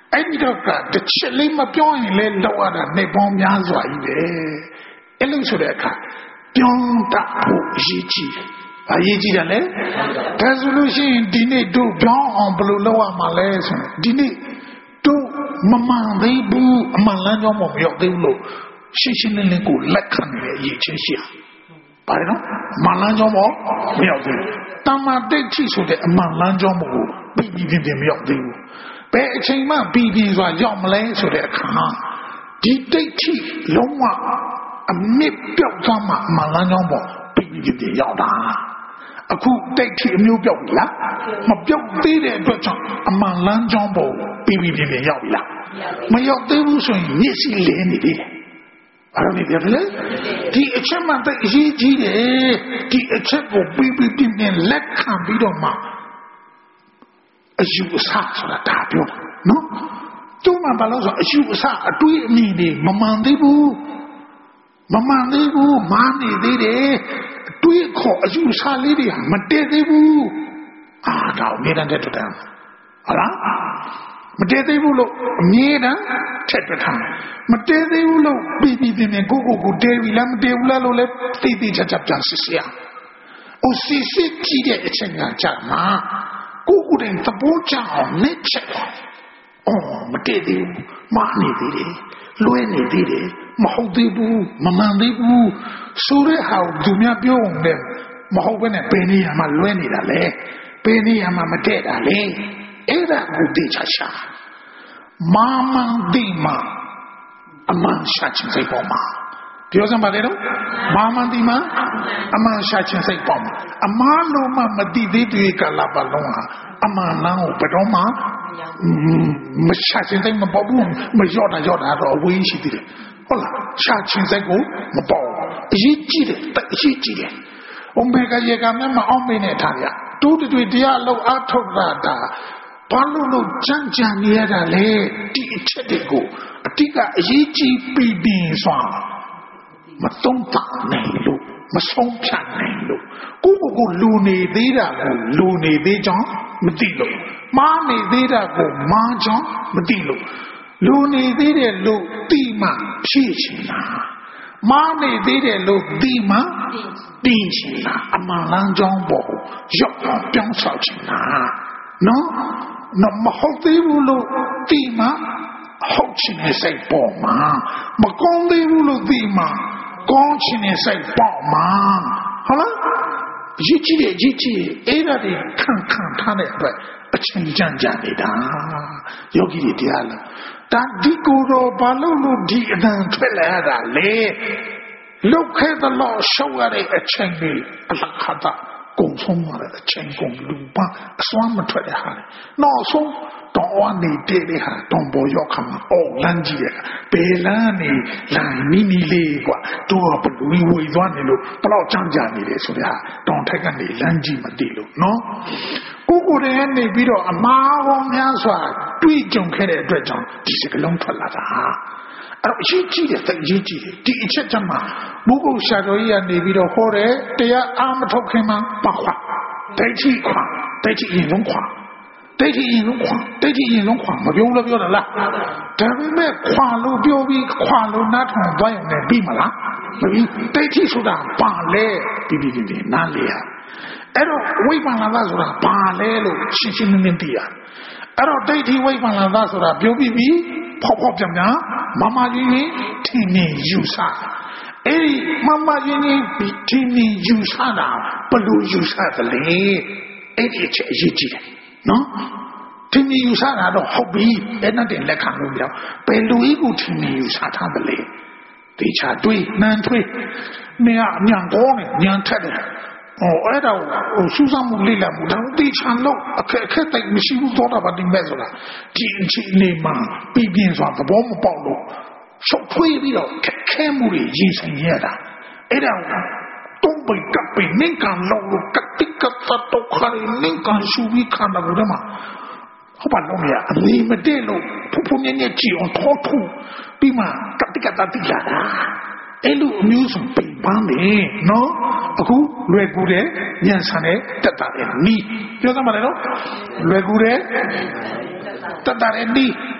[SPEAKER 1] အဲ့ဒီတော့ကတစ်ချက်လေးမပြောရင်လေလောက်ရတာနေပေါင်းများစွာကြီးပဲအဲ့လိုဆိုတဲ့အခါပြောင်းတတ်ဖို့အရေးကြီးတယ်အရေးကြီးတယ်လေဒါဆိုလို့ရှိရင်ဒီနေ့တို့ပြောင်းအောင်ဘယ်လိုလုပ်ရမှာလဲဆိုရင်ဒီနေ့တို့မမှန်သေးဘူးအမှန်လမ်းကြောင်းမရောက်သေးဘူးလို့ရှင်းရှင်းလင်းလင်းကိုလက်ခံနေတဲ့အရေးချင်းရှိရပါလေနော်အမှန်လမ်းကြောင်းမရောက်သေးဘူးတမန်တိတ်ချိဆိုတဲ့အမှန်လမ်းကြောင်းကိုပြီးပြီးပြင်းပြင်းမရောက်သေးဘူးဘယ်အချိန်မှပြီးပြီးစွာရောက်မလဲဆိုတဲ့အခါဒီတိတ်ချိလုံးဝအမြင့်ပြောက်သွားမှအမှန်လမ်းကြောင်းပေါ်ပြီးပြီးပြင်းရောက်တာအခုတိတ်ချိအမျိုးပြောက်ပြီလားမပြောက်သေးတဲ့အတွက်ကြောင့်အမှန်လမ်းကြောင်းပေါ်ပြီးပြီးပြင်းပြင်းရောက်ပြီလားမရောက်သေးဘူးဆိုရင်မျက်စိလဲနေသေးတယ်အဲ့ဒါနေတယ်လေဒီအချက်မှတိတ်အရေးကြီးတယ်ဒီအချက်ကိုပြီးပြီးပြင်းပြင်းလက်ခံပြီးတော့မှအယူအဆဆိုတာဒါပြောနော်သူမှဘာလို့ဆိုအယူအဆအတွေးအမြင်တွေမမှန်သေးဘူးမမှန်သေးဘူးမားနေသေးတယ်အတွေးခေါ်အယူအဆလေးတွေမတည့်သေးဘူးအာတော့အမြဲတမ်းတက်တယ်ဟုတ်လားမတည့်သေးဘူးလို့အမြဲတမ်းထက်တက်ထားမတည့်သေးဘူးလို့ပြီးပြီးပြင်းပြင်းကိုကိုကိုတဲပြီလားမတည့်ဘူးလားလို့လည်းသိသိချာချာပြန်စစ်စရာဟိုစစ်စစ်ကြည့်တဲ့အချိန်ကကြာမှာကိုကိုတင်သဘောကျအောင်နဲ့ချက်အော်မတည့်သေးဘူးမားနေသေးတယ်လွဲနေသေးတယ်မဟုတ်သေးဘူးမမှန်သေးဘူးဆိုတဲ့ဟာကိုသူများပြောအောင်လေမဟုတ်ဘဲနဲ့ပင်နေရမှာလွဲနေတာလေပင်နေရမှာမတည့်တာလေအဲ့ဒါကိုသိချာရှာမာမန်ဒီမာအမှန်ရှာချင်စိတ်ပေါ်မှာပြောစမ်းပါလေတော့မာမန်ဒီမာအမှန်ရှာချင်စိတ်ပေါ်မှာအမားလုံးမှမတိသေးသေးကလာပါလုံးဟာအမှန်လမ်းကိုဘယ်တော့မှမရှာချင်စိတ်မပေါ်ဘူးမရော့တာရော့တာတော့အဝေးရှိသေးတယ်ဟုတ်လားရှာချင်စိတ်ကိုမပေါ်အရေးကြီးတယ်အရေးကြီးတယ်အမေကရေကမျက်မှောက်အောင်မင်းနဲ့ထားရတိုးတွေတရားလောက်အထုတ်တာဒါဘာလို့လို့ကြမ်းကြမ်းနေရတာလဲဒီအချက်တွေကိုအတိကအရေးကြီးပြီးပြီးစွာမသုံးသနိုင်လို့မဆုံးဖြတ်နိုင်လို့ကိုကိုကိုလူနေသေးတာကိုလူနေသေးကြောင်းမသိလို့မားနေသေးတာကိုမားကြောင်းမသိလို့လူနေသေးတယ်လို့သိမှဖြည့်ချင်တာမားနေသေးတယ်လို့သိမှသိချင်တာအမှန်လမ်းကြောင်းပေါ်ရောက်အောင်ပြောင်းဆောက်ချင်တာနော်မဟုတ်သေးဘူးလို့သိမှဟုတ်ချင်တဲ့စိတ်ပေါ်မှာမကောင်းသေးဘူးလို့သိမှကောင်းချင်တဲ့စိတ်ပေါ်မှာဟုတ်လားရည်ကြည်ရည်ကြည်အဲ့ဒါတွေခံခံထားတဲ့အတွက်အချင်းကြံကြံနေတာယောဂီတွေတရားလားဒါဒီကိုယ်တော်ဘာလို့လို့ဒီအတန်ထွက်လာရတာလဲလုတ်ခဲသလောက်ရှောက်ရတဲ့အချင်းကြီးအလခတာကုန်ဆုံးရတဲ့အချင်းကုန်လူပါအစွမ်းမထွက်တဲ့ဟာနောက်ဆုံးတော့ဝနေတဲ့လေဟာတောင်ပေါ်ရောက်ခါမှာအော်လမ်းကြီးတယ်ဘယ်လမ်းနေလိုင်းနီနီလေးကွာတော့ဘလူဝေသွားနေလို့ဘလောက်ကြမ်းကြနေတယ်ဆိုတဲ့ဟာတောင်ထက်ကနေလမ်းကြီးမတည်လို့နော်ကိုကိုတွေကနေပြီးတော့အမားပေါင်းများစွာတွေ့ကြုံခဲ့တဲ့အတွက်ကြောင့်ဒီစကလုံးထွက်လာတာအဲ့တော့အရေးကြီးတယ်တကယ်ကြီးတယ်ဒီအချက်ချက်မှာဘုဂုရှာတော်ကြီးကနေပြီးတော့ဟောတယ်တရားအားမထုတ်ခင်မှာပါခွာဒိဋ္ဌိခွာဒိဋ္ဌိရင်လုံးခွာဒိဋ္ဌိရင်လုံးခွာဒိဋ္ဌိရင်လုံးခွာမပြောလို့ပြောတာလားဒါပေမဲ့ခွာလို့ပြောပြီးခွာလို့နားထောင်သွားရင်လည်းပြီးမလားမပြီးဒိဋ္ဌိဆိုတာပါလေပြီးပြီးပြီးနားလေရအဲ့တော့ဝိပဿနာဆိုတာပါလေလို့ရှင်းရှင်းလင်းလင်းသိရအဲ့တော့ဒိဋ္ဌိဝိပဿနာဆိုတာပြောပြီးပြီးဖောက်ဖောက်ပြန်ပြန်မမကြီးကြီးထင်နေယူဆအဲ့ဒီမမကြီးကြီးထင်နေယူဆတာဘယ်လိုယူဆသလဲအဲ့ဒီအချက်အရေးကြီးတယ်နော်ထင်နေယူဆတာတော့ဟုတ်ပြီအဲ့နဲ့တင်လက်ခံလို့ပြောဘယ်လိုဤကိုထင်နေယူဆထားသလဲတေချာတွေးနန်းထွေးနေရညံကောနေညံထက်တယ်ဟိုအဲ့တော့ဟိုစူးစမ်းမှုလေးလာမှုတော့တေချာလို့အခက်အခက်တိတ်မရှိဘူးတော့တာပါတင်မဲ့ဆိုတာဒီအချိန်နေမှာပြည်ပြင်းစွာသဘောမပေါက်လို့ရှုပ်ထွေးပြီးတော့ခက်ခဲမှုတွေရည်ဆိုင်ရတာအဲ့ဒါတုံးပိတ်ကပိနင်ကန်လောက်လို့ကတိကတ်တော့ခရီနင်ကန်ရှူပြီးခန္ဓာကိုယ်ထဲမှာဟုတ်ပါတော့မရအမေမတည့်လို့ဖူဖူမြဲမြဲကြည့်အောင်ထောထူပြီးမှကတိကတ်တိလာတာအဲ့လိုအမျိုးစုံပြင်ပန်းနေနော်အခုလွယ်ကူတဲ့ညံဆန်တဲ့တက်တာတဲ့နီးပြောသမှာလေနော်လွယ်ကူတဲ့တက်တာတဲ့နီး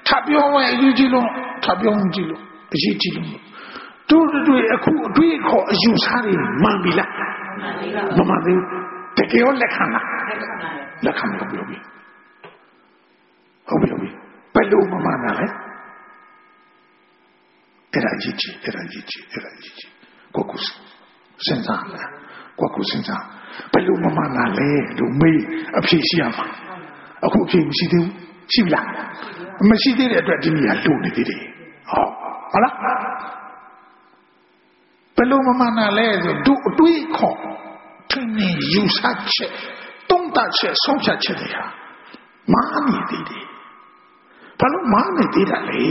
[SPEAKER 1] 他表外有几种，他表有几种，不是几种。都是对一苦对口有啥的慢不啦？慢慢的，这个要来看啦，来看那个表面，好表面，不留慢慢的来，一来一去，一来一去，一来一去，过故事身上，过故事身上，不留慢慢的来，留没啊脾气啊嘛，啊苦脾不是的，是不啦？没是的来对你也留你的的，好，好了。ဘယ်လိုမှမနာလဲဆိုတို့အတွေးခေါ်ထင်မြင်ယူဆချက်တုံ့တက်ချက်ဆုံးဖြတ်ချက်တွေဟာမာနေသေးတယ်ဘာလို့မာနေသေးတာလဲ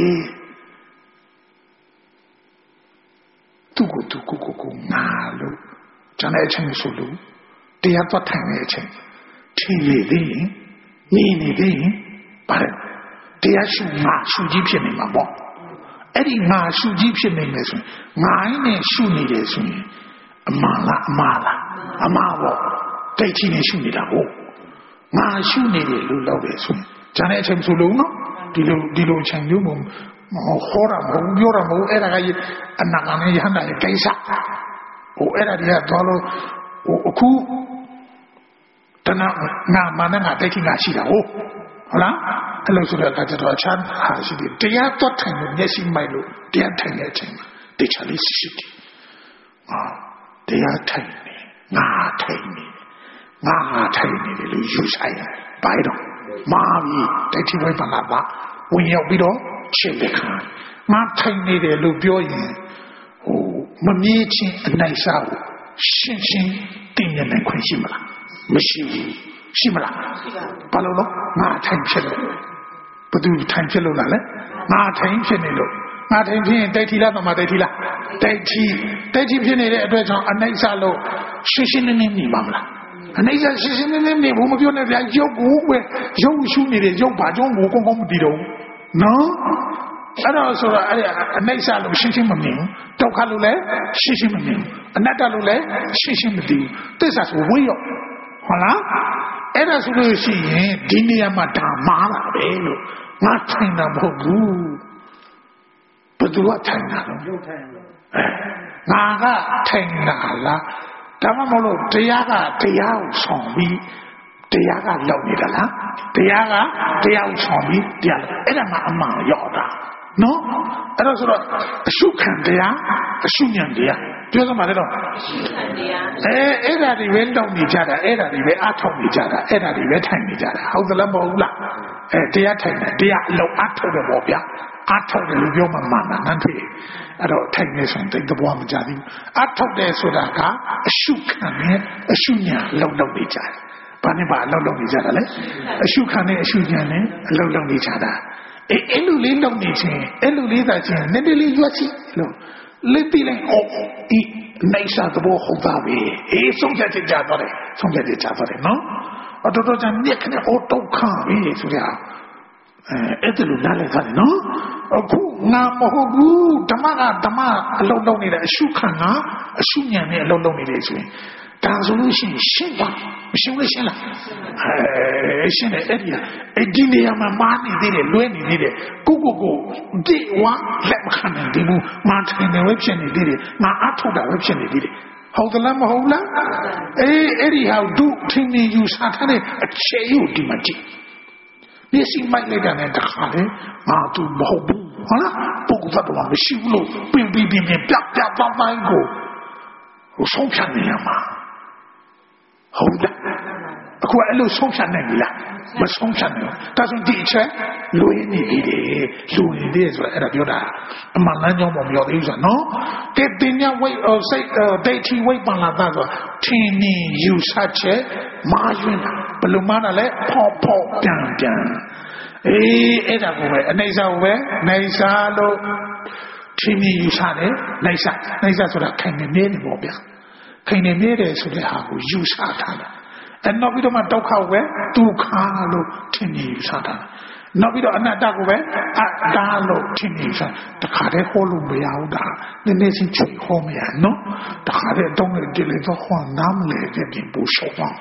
[SPEAKER 1] သူ့ကိုသူကိုကိုကိုငါလို့ကျန်တဲ့အချိန်ဆိုလို့တရားသွားထိုင်တဲ့အချိန်ထင်နေသေးရင်နေနေသေးရင်ဘာလဲတရားရှုငါရှုကြီးဖြစ်နေမှာပေါ့အဲ့ဒီငါရှုကြီးဖြစ်နေမယ်ဆိုရင်ငါင်းနဲ့ရှုနေတယ်ဆိုရင်အမှားလားအမှားလားအမှားပေါ့တိတ်ချင်းနဲ့ရှုနေတာဟုတ်ငါရှုနေတယ်လို့လောက်တယ်ဆိုရင်ဂျန်တဲ့အချိန်ဆိုလို့နော်ဒီလိုဒီလိုအချိန်မျိုးမဟောတာမဟုတ်ပြောတာမဟုတ်အဲ့ဒါကအနာဂတ်နဲ့ရဟန္တာရဲ့ကိစ္စဟိုအဲ့ဒါတွေကတော့လို့ဟိုအခုတဏှာငါမာနငါတိတ်ချင်းငါရှိတာဟုတ်ဟုတ်လားအဲ့လိုဆိုတဲ့အခါကျတော့အချမ်းဟာရှိတယ်တရားတော့ထိုင်လို့မျက်စိမိုက်လို့တရားထိုင်တဲ့အချိန်မှာတေချာလေးရှိတယ်အာတရားထိုင်နေငါထိုင်နေငါထိုင်နေတယ်လို့ယူဆိုင်ရဘာတော့မာပြီးတိုက်တိဝိပန္နပါဝင်ရောက်ပြီးတော့ရှင်းတဲ့ခါငါထိုင်နေတယ်လို့ပြောရင်ဟိုမမြင်ချင်းအနိုင်စားကိုရှင်းရှင်းသိမြင်နိုင်ခွင့်ရှိမလားမရှိဘူးရှိမလားဘာလို့လဲငါထိုင်ဖြစ်လို့ဘယ်သူထိုင်ဖြစ်လို့လားလဲငါထိုင်ဖြစ်နေလို့ငါထိုင်ဖြစ်ရင်တိုက်ထီလားသမာတိုက်ထီလားတိုက်ထီတိုက်ထီဖြစ်နေတဲ့အတွက်ကြောင့်အနိုင်စားလို့ရှင်းရှင်းလင်းလင်းမြင်ပါမလားအနိုင်စားရှင်းရှင်းလင်းလင်းမြင်ဘူးမပြောနဲ့ဗျာရုပ်ကိုပဲရုပ်ရှုနေတယ်ရုပ်ဘာကြောင့်ကိုကောင်းကောင်းမသိတော့နော်အဲ့တော့ဆိုတော့အဲ့အနိုင်စားလို့ရှင်းရှင်းမမြင်ဘူးဒုက္ခလို့လည်းရှင်းရှင်းမမြင်ဘူးအနတ္တလို့လည်းရှင်းရှင်းမသိဘူးသစ္စာဆိုဝိရောဟုတ်လားအဲ့ဒါဆိုလို့ရှိရင်ဒီနေရာမှာဒါမားတာပဲလို့ငါထိုင်တာမဟုတ်ဘူးဘယ်သူကထိုင်တာလဲရုပ်ထိုင်ငါကထိုင်တာလားဒါမှမဟုတ်တရားကတရားကိုဆောင်ပြီးတရားကလောက်နေတာလားတရားကတရားကိုဆောင်ပြီးတရားအဲ့ဒါမှအမှန်ရောက်တာနော်အဲ့တော့ဆိုတော့အရှုခံတရားအရှုဉဏ်တရားပြောစမ်းပါလေတော့အရှုခံတရားအဲအဲ့ဒါတွေပဲတောင်းနေကြတာအဲ့ဒါတွေပဲအထောက်နေကြတာအဲ့ဒါတွေပဲထိုင်နေကြတာဟုတ်သလားမဟုတ်လားအဲတရားထိုင်တယ်တရားအလုံးအထောက်တယ်ပေါ့ဗျာအထောက်တယ်လို့ပြောမှမှန်တာနန်းထွေအဲ့တော့ထိုင်နေဆိုရင်တိတ်တပွားမကြသေးဘူးအထောက်တယ်ဆိုတာကအရှုခံနဲ့အရှုဉဏ်လုံးလုံးနေကြတယ်ဘာနဲ့ပါအလုံးလုံးနေကြတာလဲအရှုခံနဲ့အရှုဉဏ်နဲ့အလုံးလုံးနေကြတာအဲအဲ့လိုလေးလုံးနေချင်းအဲ့လိုလေးသာချင်းနည်းနည်းလေးရွက်ချီလို့လေးတိလိုက်အော်ဒီနိုင်စားတော့ဟုတ်တာပဲအေးဆုံးဖြတ်ချက်ကြတော့တယ်ဆုံးဖြတ်ချက်ကြတော့တယ်နော်အတော်တော်ကြာမြက်ခနဲ့အော်ဒုက္ခပဲဆိုရအဲအဲ့ဒါလိုနားလည်ကြတယ်နော်အခုငါမဟုတ်ဘူးဓမ္မကဓမ္မအလုံးလုံးနေတယ်အရှုခံကအရှုဉဏ်နဲ့အလုံးလုံးနေတယ်ဆိုရင်ဒါဆိုလို့ရှိရင်ရှင်းပါမရှင်းလို့ရှင်းလားအဲရှင်းတယ်အဲ့ဒီအဲ့ဒီနေရာမှာမာနေသေးတယ်လွဲနေသေးတယ်ကိုကိုကိုဒီဝါလက်မခံနိုင်ဘူးမာထိုင်နေဝဲဖြစ်နေသေးတယ်ငါအထုတ်တာဝဲဖြစ်နေသေးတယ်ဟုတ်သလားမဟုတ်လားအေးအဲ့ဒီဟာဒုထင်းနေယူစားထားတဲ့အခြေရုပ်ဒီမှာကြည့်မျက်စိမိုက်လိုက်တာနဲ့တခါလေငါသူမဟုတ်ဘူးဟုတ်လားပုဂ္ဂိုလ်တော့မရှိဘူးလို့ပြင်းပြင်းပြင်းပြပြပြပန်းပန်းကိုဟိုဆုံးဖြတ်နေရမှာဟုတ်လားအခုအဲ့လိုဆုံးဖြတ်နိုင်ပြီလားမဆုံးဖြတ်နိုင်ဘူးဒါဆိုဒီအချက်လူရင်းနေသေးတယ်လူရင်းသေးဆိုတော့အဲ့ဒါပြောတာအမှန်လမ်းကြောင်းပေါ်မရောက်သေးဘူးဆိုတော့နော်ကဲတင်ညာဝိတ်စိတ်ဒိဋ္ဌိဝိပ္ပန္နတာဆိုထင်နေယူဆချက်မာယွန်းတာဘယ်လိုမှန်းတာလဲဖောက်ဖောက်ပြန်ပြန်အေးအဲ့ဒါကိုပဲအနိစ္စကိုပဲနိုင်စားလို့ထင်နေယူဆတယ်နိုင်စားနိုင်စားဆိုတာခိုင်နေနေနေပေါ့ဗျာခိုင်နေနေတယ်ဆိုတဲ့ဟာကိုယူဆထားတာအဲနောက်ပြီးတော့မှဒုက္ခကိုပဲဒုက္ခလို့ထင်နေယူဆတာနောက်ပြီးတော့အနတ္တကိုပဲအတ္တလို့ထင်နေယူဆတခါတည်းဟောလို့မရဘူးဒါနည်းနည်းချင်းချွေဟောမရနော်တခါတည်းတော့တည်းလေတော့ဟောနားမလဲတဲ့ပြင်ပူရှောင်း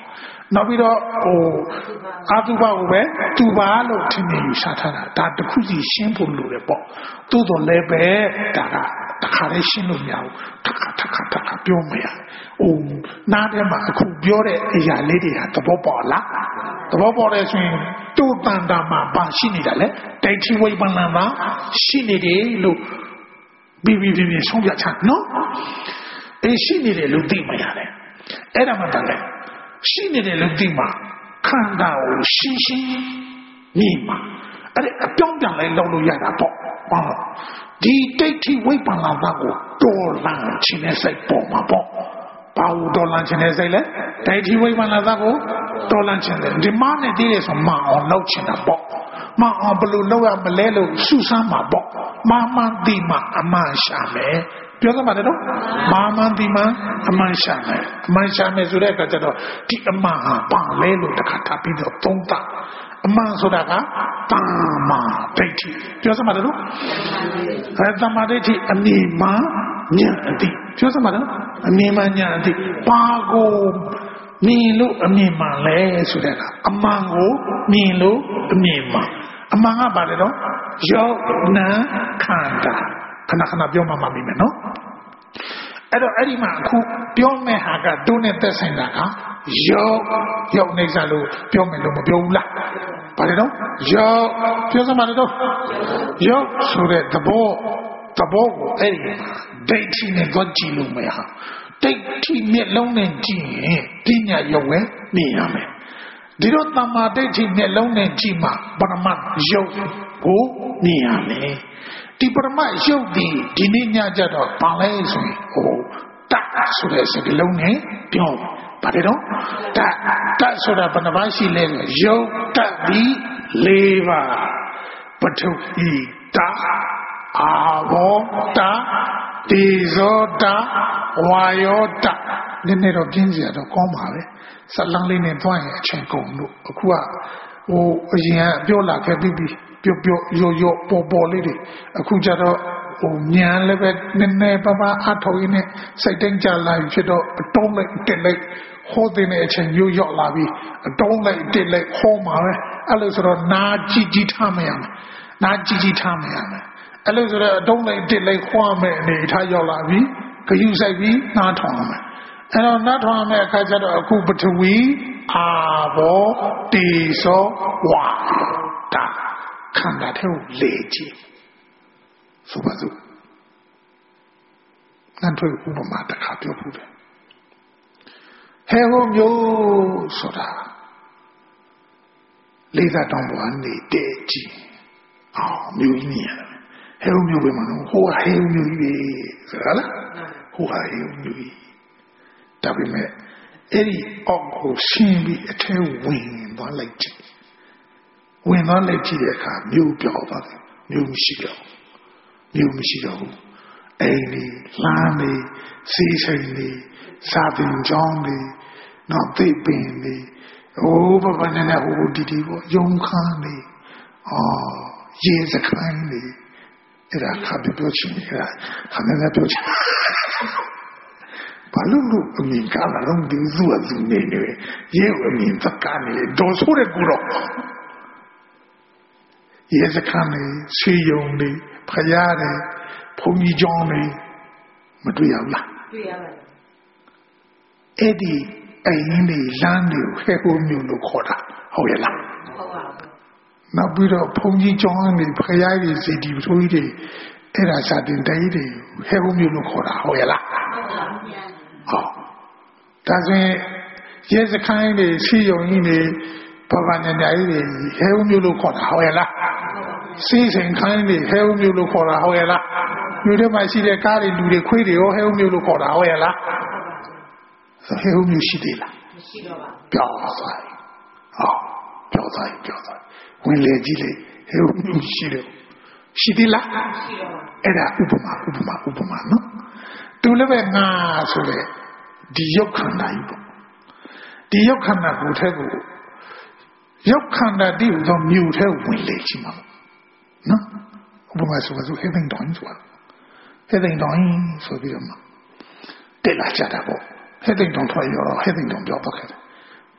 [SPEAKER 1] နောက်ပြီးတော့ဟိုအာတုဘကိုပဲသူပါလို့ထင်နေယူဆထားတာဒါတခုစီရှင်းဖို့လိုတယ်ပေါ့သို့တော်လည်းပဲဒါကတခါလေးရှင်းလို့မရဘူးတခါတခါတခါပြောမရဟိုနားထဲမှာအခုပြောတဲ့အရာလေးတွေဟာသဘောပေါက်လားသဘောပေါက်တယ်ဆိုရင်တူတန်တာမှာပါရှိနေတာလေဒိဋ္ဌိဝိပဿနာမှာရှိနေတယ်လို့ဘီဘီဘီဘီဆုံးဖြတ်ချနော်အေးရှိနေတယ်လို့သိမှရတယ်အဲ့ဒါမှတည်းရှိနေတယ်လို့သိမှခန္ဓာကိုရှင်းရှင်းမြင်မှာအဲ့ဒါအပြောင်းပြန်လဲလုပ်လို့ရတာပေါ့ဟုတ်ဒီဒိဋ္ဌိဝိပဿနာကိုတော်လန်ခြင်းနဲ့စိတ်ပေါ်မှာပေါ့ဘာလို့တော်လန်ခြင်းနဲ့စိတ်လဲဒိဋ္ဌိဝိပဿနာကိုတော်လန်ခြင်းနဲ့ဒီမနဲ့တည်းရဆိုမအောင်လုပ်ခြင်းတာပေါ့မအောင်ဘယ်လိုလုပ်ရမလဲလို့စူးစမ်းမှာပေါ့မာမန်ဒီမှာအမှန်ရှာမယ်ပြောသမှာတယ်နော်မာမန်ဒီမှာအမှန်ရှာမယ်အမှန်ရှာမယ်ဆိုတဲ့အခါကျတော့ဒီအမှန်ဟာပါလဲလို့တစ်ခါထပ်ပြီးတော့သုံးသပ်အမှန်ဆိုတာကတာမာဒိဋ္ဌိပြောစမှာတယ်နော်အဲတာမာဒိဋ္ဌိအမြင်မှညာအတိပြောစမှာတယ်နော်အမြင်မှညာအတိဘာကိုမြင်လို့အမြင်မှလဲဆိုတဲ့ကအမှန်ကိုမြင်လို့အမြင်မှအမှန်ကဘာလဲတော့ယောနာခန္ဓာခဏခဏပြောမှမှမိမယ်နော်အဲ့တော့အဲ့ဒီမှာအခုပြောမဲ့ဟာကတို့နဲ့သက်ဆိုင်တာကယောယောနေစားလို့ပြောမယ်လို့မပြောဘူးလားဘာလဲတော့ယောပြောစမှာတော့ယောဆိုတဲ့သဘောသဘောကိုအဲ့ဒီဒိဋ္ဌိနဲ့ကြည့်လို့မရဟာဒိဋ္ဌိမျက်လုံးနဲ့ကြည့်ရင်ပညာရုပ်ပဲမြင်ရမယ်ဒီတော့တမာဒိဋ္ဌိမျက်လုံးနဲ့ကြည့်မှပရမတ်ရုပ်ကိုမြင်ရမယ်ဒီပရမတ်ရုပ်ဒီဒီနေ့ညကြတော့ဘာလဲဆိုရင်ဟိုတတ်ဆိုတဲ့စကားလုံးနဲ့ပြောပါတယ်တော့တတ်တတ်ဆိုတာဘယ်နှပါးရှိလဲရုပ်တတ်ပြီး၄ပါးပထဝီတအာဘောတတေဇောတဝါယောတနည်းနည်းတော့ပြင်းစရာတော့ကောင်းပါပဲဇလန်းလေးနဲ့တွားရင်အချိန်ကုန်လို့အခုကဟိုအရင်ကပြောလာခဲ့ပြီးပြီးပြောပြောရိုးရိုးပေါ်ပေါ်လေးတွေအခုကျတော့ဟိုညံလည်းပဲနည်းနည်းပါးပါးအထောက်ရင်းနဲ့စိတ်တိုင်းကြလာပြီဖြစ်တော့အတုံးလိုက်တက်လိုက်ဟောတဲ့အချိန်မျိုးရောက်လာပြီအတုံးလိုက်တက်လိုက်ဟောမှာပဲအဲ့လိုဆိုတော့နာကြည့်ကြည့်ထားမရမယ်နာကြည့်ကြည့်ထားမရမယ်အဲ့လိုဆိုတော့အတုံးလိုက်တက်လိုက်ခွာမယ်အနေထားရောက်လာပြီဂယုစိုက်ပြီးနားထောင်ရမယ်အဲ့တော့နားထောင်ရမယ့်အခါကျတော့အခုပထဝီအာဘောတေဇောဝါတာခန္ဓာထဲကိုလေ့ကြည့်ဆိုပါစို့နန်းထွေဥပမာတစ်ခါပြောဖို့တယ်ဟဲဟိုမျိုးဆိုတာလေးစားတောင်းပေါ်နေတဲ့ကြည့်အော်မျိုးကြီးနေရတယ်ဟဲဟိုမျိုးပဲမလို့ဟိုဟဲဟိုမျိုးကြီးပဲဆိုတာလားဟိုဟဲဟိုမျိုးကြီးဒါပေမဲ့အဲ့ဒီအောက်ကိုရှင်းပြီးအထဲဝင်သွားလိုက်ကြည့်ဝင်သွားလိုက်ကြည့်တဲ့အခါမျိုးပြောက်သွားတယ်မျိုးမရှိတော့မျိုးမရှိတော့ဘူးအိမ်လေးလမ်းလေးစီးစိမ်လေးစာပင်ကျောင်းလေးနောက်သိပင်လေးဟိုဘဘနဲ့နဲ့ဟိုဒီဒီပေါ့ယုံခန်းလေးအော်ရေစခန်းလေးအဲ့ဒါခါပြောချင်တယ်ခါနဲ့ပြောချင်ဘာလို့လို့အမြင်ကလာတော့ဒီစုအစုနေနေရေအမြင်သက္ကနေဒေါ်ဆိုးတဲ့ကူတော့ရေစခန်းလေးဆွေယုံလေးဖရားတယ်ဘုံကြီးကျောင်းလေးမတွေ့ရဘူးလားတွေ့ရပါတယ်အဲ့ဒီအိမ်လေးလမ်းတွေကိုဟဲဟိုမျိုးလို့ခေါ်တာဟုတ်ရဲ့လားဟုတ်ပါဘူးနောက်ပြီးတော့ဘုံကြီးကျောင်းလေးဖရားကြီးစီတီပထိုးကြီးတွေအဲ့ဒါစာတင်တိုင်တွေဟဲဟိုမျိုးလို့ခေါ်တာဟုတ်ရဲ့လားဟုတ်ပါဘူးဟောဒါဆိုရင်ရဲစခန်းလေးစီယုံကြီးနေဘဘညာညာကြီးတွေဟဲဟိုမျိုးလို့ခေါ်တာဟုတ်ရဲ့လားစီးစိန်ခိုင်းလေးဟဲဟိုမျိုးလို့ခေါ်တာဟုတ်ရဲ့လားမြို့ထဲမှာရှိတဲ့ကားတွေလူတွေခွေးတွေရောဟဲဟိုမျိုးလို့ခေါ်တာဟုတ်ရဲ့လားဟဲဟိုမျိုးရှိသေးလားမရှိတော့ပါဘူးပြောသွားဟောပြောသွားပြောသွားဝင်လေကြည့်လေဟဲဟိုမျိုးရှိတယ်ရှိသေးလားမရှိတော့ပါအဲ့ဒါဥပမာဥပမာဥပမာနော်သူလည်းပဲငါဆိုလေဒီယုတ်ခန္ဓာကြီးပေါ့ဒီယုတ်ခန္ဓာကိုထဲကိုယုတ်ခန္ဓာတည်ဟူသောမြို့ထဲဝင်လေရှိမှာနော်ဥပမာဆိုဆိုဟဲ့တဲ့တောင်းဆိုတာဟဲ့တဲ့တောင်းဆိုပြီးတော့တက်လာကြတာပေါ့ဟဲ့တဲ့တောင်းထွက်ရောဟဲ့တဲ့တောင်းပြောတော့ခဲ့တယ်ဘု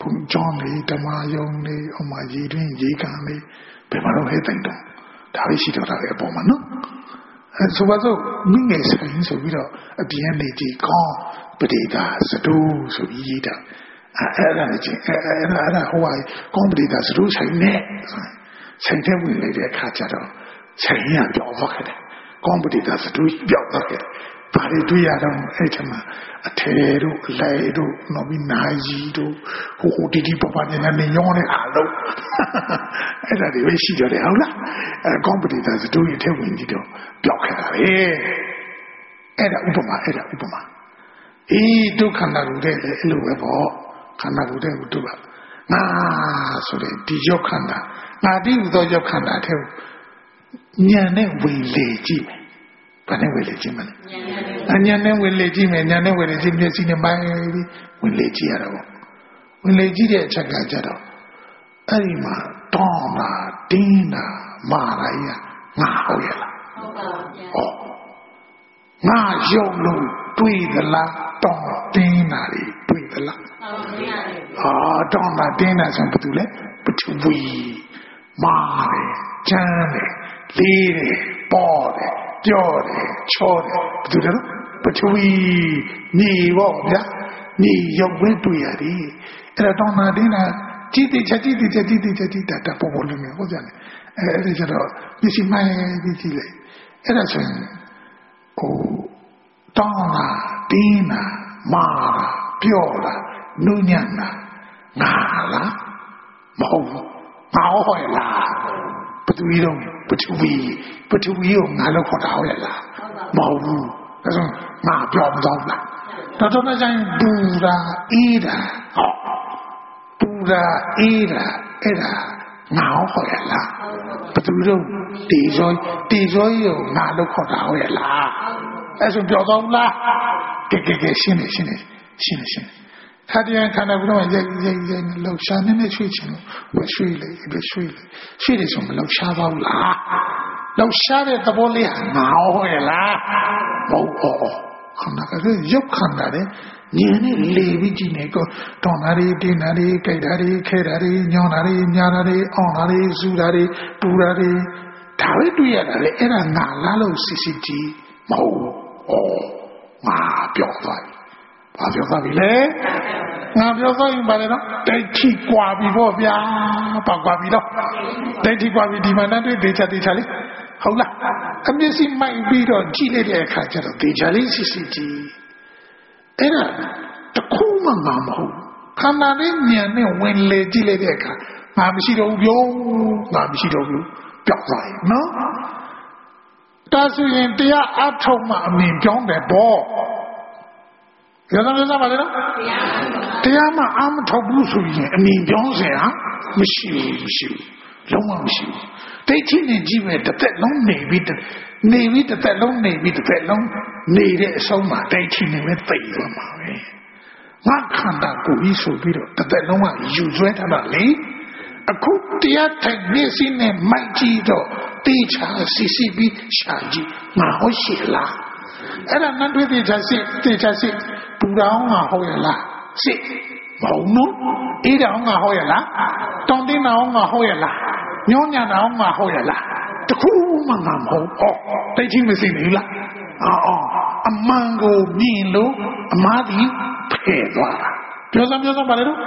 [SPEAKER 1] ခုကြောင်းနေဓမ္မယုံနေဟိုမှာရည်တွင်းရေကန်နေဘယ်မှာတော့ဟဲ့တိုင်တော့ဒါပဲရှိတော့တာပဲအပေါ်မှာနော်အဲဆိုပါစို့မိငယ်ဆိုင်ဆိုပြီးတော့အပြင်နေကြည့်ကောင်းပရိဒါစတူးဆိုပြီးရေးတာအဲ့ဒါလည်းချင်းအဲ့အဲ့ဒါအဲ့ဒါဟိုကကောင်းပရိဒါစတူးဆိုင်နဲ့ဆိုင်တဲ့ဝင်နေတဲ့အခါကျတော့ဆိုင်ရပြောင်းသွားခဲ့တယ်ကောင်းပရိဒါစတူးပြောင်းသွားခဲ့တယ်ဘာတွေတွေ့ရတော့အဲ့ထမှာအထေတို့အလဲတို့နောက်ပြီးနာကြီးတို့ဟိုဟိုတီတီပပနဲ့နေရောနဲ့အားလုံးအဲ့ဒါတွေပဲရှိကြတယ်ဟုတ်လားအဲကောင်းပရိဒါစတူးရဲ့ထဲဝင်ကြည့်တော့ပြောင်းခဲ့တာပဲအဲ့ဒါဥပမာအဲ့ဒါဥပမာအေးဒုက္ခနာလို့တဲ့အဲ့လိုပဲပေါ့ခန္ဓာကိုယ်တဲ့ဒုက္ခငါဆိုတဲ့ဒီရောက်ခန္ဓာငါတိဟူသောရောက်ခန္ဓာထဲကိုဉာဏ်နဲ့ဝင်လေကြည့်မယ်ဘာနဲ့ဝင်လေကြည့်မလဲဉာဏ်နဲ့ဝင်လေကြည့်မယ်ဉာဏ်နဲ့ဝင်လေကြည့်မျက်စိနဲ့ပိုင်းပြီးဝင်လေကြည့်ရတော့ဝင်လေကြည့်တဲ့အချက်ကကြတော့အဲ့ဒီမှာတောင်းတာတင်းတာမာလာရငါဟုတ်ရလားဟုတ်ပါဗျာငါရုပ်လို့တွေ့သလားတောင်းတင်းတာတွေတွေ့သလားအာတောင်းတာတင်းတာဆိုဘာတူလဲပထဝီမာတယ်ကျမ်းတယ်လေးတယ်ပေါ်တယ်ကြောတယ်ချောတယ်ဘာတူလဲပထဝီမြေပေါ့ဗျာမြေရုပ်ပဲတွေ့ရတယ်အဲ့ဒါတောင်းတာတင်းတာကြည့်တိချက်ကြည့်တိချက်ကြည့်တိချက်ကြည့်တာတပေါ်ပေါ်လို့မျိုးဟုတ်ကြတယ်အဲ့အဲ့ဒါကျတော့မျက်စိမှန်ပြီးကြည့်လိုက်အဲ့ဒါဆိုရင်ဟိုတောင်းတာတင်းတာမာတာပြောတာနုညံ့တာငါလားမဟုတ်ဘူးငါဟောရလားပထဝီတော့ပထဝီပထဝီကိုငါလို့ခေါ်တာဟောရလားမဟုတ်ဘူးဒါဆိုငါပြောမတော့လားတော်တော်နဲ့ဆိုင်ပူတာအေးတာဟောပူတာအေးတာအဲ့ဒါငါဟောရလားပထဝီတော့တေဇောတေဇောကိုငါလို့ခေါ်တာဟောရလားအဲ့ဆိုပြောတော့လားကဲကဲကဲရှင်းနေရှင်းနေရှင်းနေရှင်းခါတည်းခန္ဓာကိုယ်တော့ရိုက်ရိုက်ရိုက်လောက်ရှာနေနေချွေချင်လို့မရွှေ့လေပဲရွှေ့လေရွှေ့တယ်ဆိုမလောက်ရှာပါဘူးလားလောက်ရှာတဲ့သဘောလေးဟာငါဟောရလားမဟုတ်တော့ခန္ဓာကလေးရုပ်ခန္ဓာတဲ့ဉာဏ်နဲ့လေပြီးကြည့်နေတော့တောင်းတာတွေတင်းတာတွေကြိုက်တာတွေခဲတာတွေညောင်းတာတွေညာတာတွေအောင်းတာတွေစူတာတွေပူတာတွေဒါပဲတွေ့ရတာလေအဲ့ဒါငါလားလို့စစ်စစ်ကြည့်မဟုတ်ဩငါပြောသွားပြီဘာပြောသွားပြီလဲငါပြောသွားရင်ပါလေနော်တိုက်ထိကွာပြီပေါ့ဗျာပါကွာပြီတော့တိုက်ထိကွာပြီဒီမှာနဲ့တွေ့ဒေချာဒေချာလေးဟုတ်လားအမျက်စိမိုက်ပြီးတော့ကြည့်လိုက်တဲ့အခါကျတော့ဒေချာလေးစစ်စစ်ကြည့်အဲ့ဒါတခုမှငါမဟုတ်ခန္ဓာလေးဉာဏ်နဲ့ဝင်လေကြည့်လိုက်တဲ့အခါငါမရှိတော့ဘူးပြောငါမရှိတော့ဘူးပြောက်သွားရင်နော်ဒါဆိုရင်တရားအထုံးမှအမြင်ပြောင်းတယ်ပေါ့ရသလားပါလေနော်တရားမှအာမထုတ်ဘူးဆိုရင်အမြင်ပြောင်းစရာမရှိဘူးမရှိဘူးလုံးဝမရှိဘူးဒိဋ္ဌိနဲ့ကြည့်မဲ့တစ်သက်လုံးနေပြီးနေပြီးတစ်သက်လုံးနေပြီးတစ်သက်လုံးနေတဲ့အဆုံးမှာဒိဋ္ဌိနဲ့ပဲသိသွားမှာပဲငါခန္ဓာကိုယ်ကြီးဆိုပြီးတော့တစ်သက်လုံးကယူဆွဲထားတာလေအခုတရားထိုင်မျက်စိနဲ့မိုက်ကြည့်တော့တေချာစီစီပြီးရှာကြည့်ငါဟုတ်ရှိလားအဲ့ဒါနတ်တွေ့တေချာစီတေချာစီပူတောင်းငါဟုတ်ရလားစစ်မဟုတ်နော်အေးတောင်းငါဟုတ်ရလားတောင်းတင်းတောင်းငါဟုတ်ရလားညောညာတောင်းငါဟုတ်ရလားတခုမှငါမဟုတ်ဟောတိတ်ချင်းမသိဘူးလားအော်အမှန်ကိုမြင်လို့အမားဒီဖဲ့သွားတာပြောစမ်းပြောစမ်းပါလေတော့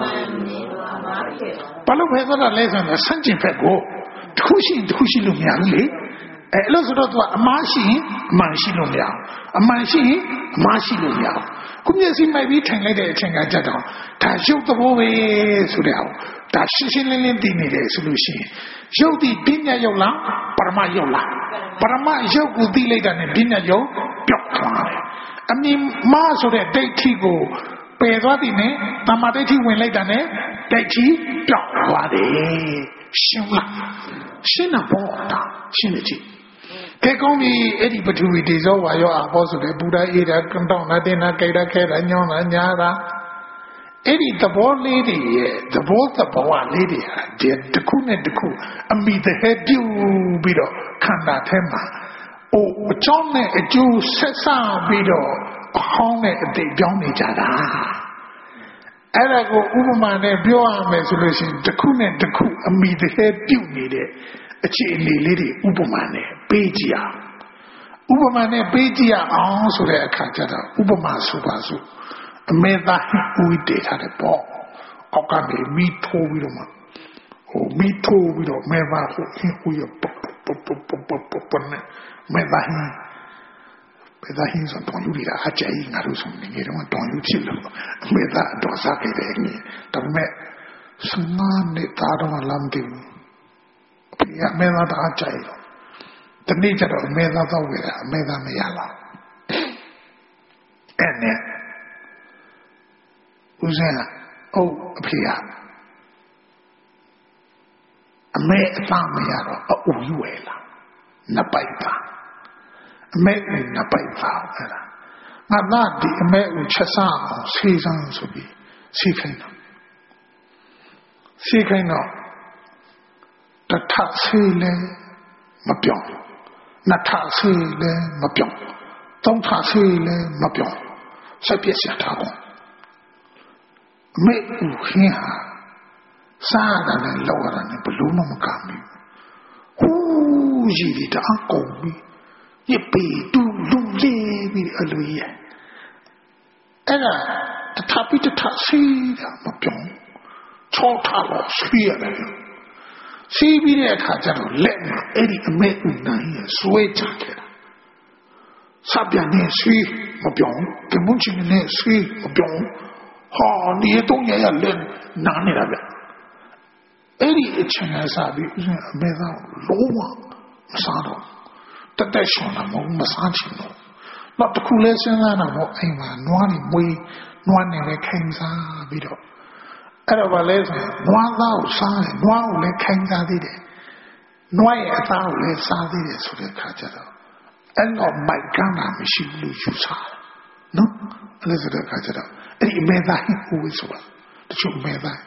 [SPEAKER 1] ဘာလို့ဖဲ့သွားတာလဲဆိုတော့စန့်ကျင်ဖက်ကိုတခုရှိတခုရှိလို့မရဘူးလေအဲ့လို့ဆိုတော့သူကအမှားရှိရင်အမှန်ရှိလို့မရဘူးအမှန်ရှိရင်အမှားရှိလို့မရဘူးခုမျက်စိမိုက်ပြီးထိုင်လိုက်တဲ့အချိန်ကကြတော့ဒါရုပ်သဘောပဲဆိုတဲ့အောင်ဒါရှင်းရှင်းလင်းလင်းသိနေတယ်ဆိုလို့ရှိရင်ရုပ်ဒီပညာရုပ်လားပရမရုပ်လားပရမရုပ်ကိုသိလိုက်တာနဲ့ပညာရုပ်ပျောက်သွားတယ်အမြင်မှားဆိုတဲ့ဒိဋ္ဌိကိုပယ်သွားသည်နဲ့တမာဒိဋ္ဌိဝင်လိုက်တာနဲ့ဒိဋ္ဌိပျောက်သွားတယ်ရှင်းလားရှင်းတော့ပေါ့တာရှင်းနေကြည့်ကဲကောင်းပြီအဲ့ဒီပထဝီတေဇောဝါယောအဘောဆိုတဲ့ဘုရားအေးတာကံတောင်းနာတင်နာကြိုက်တာခဲတာညောင်းတာညာတာအဲ့ဒီသဘောလေးတွေရဲ့သဘောသဘောလေးတွေဟာဒီတစ်ခုနဲ့တစ်ခုအမိတဟဲပြုပြီးတော့ခန္ဓာထဲမှာအိုအကြောင်းနဲ့အကျိုးဆက်ဆံပြီးတော့အဟောင်းနဲ့အတိတ်ပြောင်းနေကြတာအဲ့ဒါကိုဥပမာနဲ့ပြောရမယ်ဆိုလို့ရှိရင်တစ်ခုနဲ့တစ်ခုအမိတကယ်ပြုတ်နေတဲ့အခြေအနေလေးတွေဥပမာနဲ့ပေးကြည့်အောင်ဥပမာနဲ့ပေးကြည့်အောင်ဆိုတဲ့အခါကျတော့ဥပမာဆိုပါစို့အမေသားဦးတည်ထားတဲ့ပေါ့အောက်ကနေမိထိုးပြီးတော့မှဟိုမိထိုးပြီးတော့မေသားဟိုဟင်းဦးရပေါ့ပေါ့ပေါ့ပေါ့ပေါ့ပေါ့ပေါ့နဲ့မေသားဟင်းမေသားဟင်းဆိုတော့ယူရအကြိုင်ငါတို့ဆိုနေနေတော့တောင်းယူဖြစ်လို့မေသားတော့စားခဲ့တယ်နီဒါပေမဲ့စမနေတာတော့လမ်းတင်ပြမေသားတော့အကြိုင်တော့တနေ့ကျတော့မေသားတော့ဝယ်တာမေသားမရလားအဲ့နဲ့ဦးဇင်းအိုးအဖေကအမေအသားမရတော့အူယူဝဲလာနှစ်ပိုက်ပါအမေကနှစ်ပိုက်ပါအဲ့ဒါငါသားဒီအမေကိုချက်စားအောင်ဆေးစမ်းဆိုပြီးဆေးခိုင်းတော့ဆေးခိုင်းတော့တထဆေးလဲမပြောင်းနှစ်ထဆေးလဲမပြောင်းသုံးထဆေးလဲမပြောင်းစက်ပြက်စထားတော့အမေဦးခင်းဟာစားတာနဲ့လောက်ရတာနဲ့ဘလို့မှမကမ်းဘူးဟူးကြီးဒီတအားကုန်ပြီညပေတူလူလေးပြီးအလိုကြီးအဲ့ဒါတထပိတထစီးတာမပြောင်းချောထားတော့ဆွေးရတယ်စီးပြီးတဲ့အခါကျတော့လက်မှာအဲ့ဒီအမေဦးနိုင်ရဆွဲချခဲ့တာစပြန်နေဆွေးမပြောင်းကမွန်ချင်းနဲ့ဆွေးမပြောင်းဟာဒီတော့ရရလက်နားနေတာဗျအဲ့ဒီအချိန်ကစားပြီးအမေကလုံးဝမစားတော့တတက်ရှောင်းတာမဟုတ်မစားချင်တော့တော့တခုလဲစဉ်းစားတာပေါ့အိမ်မှာနွားနေမွေးနွားနေလဲခိုင်းစားပြီးတော့အဲ့တော့ဗာလဲဆိုနွားသားကိုစားတယ်နွားကိုလည်းခိုင်းစားသေးတယ်နွားရဲ့အသားကိုလည်းစားသေးတယ်ဆိုတဲ့ခါကျတော့အဲ့တော့မိုက်ကမ်းတာမရှိဘူးလို့ယူဆတယ်နော်အဲ့ဒါဆိုတဲ့ခါကျတော့အဲ့ဒီအမေသားဟိဟိုးဆိုတာတချို့အမေသား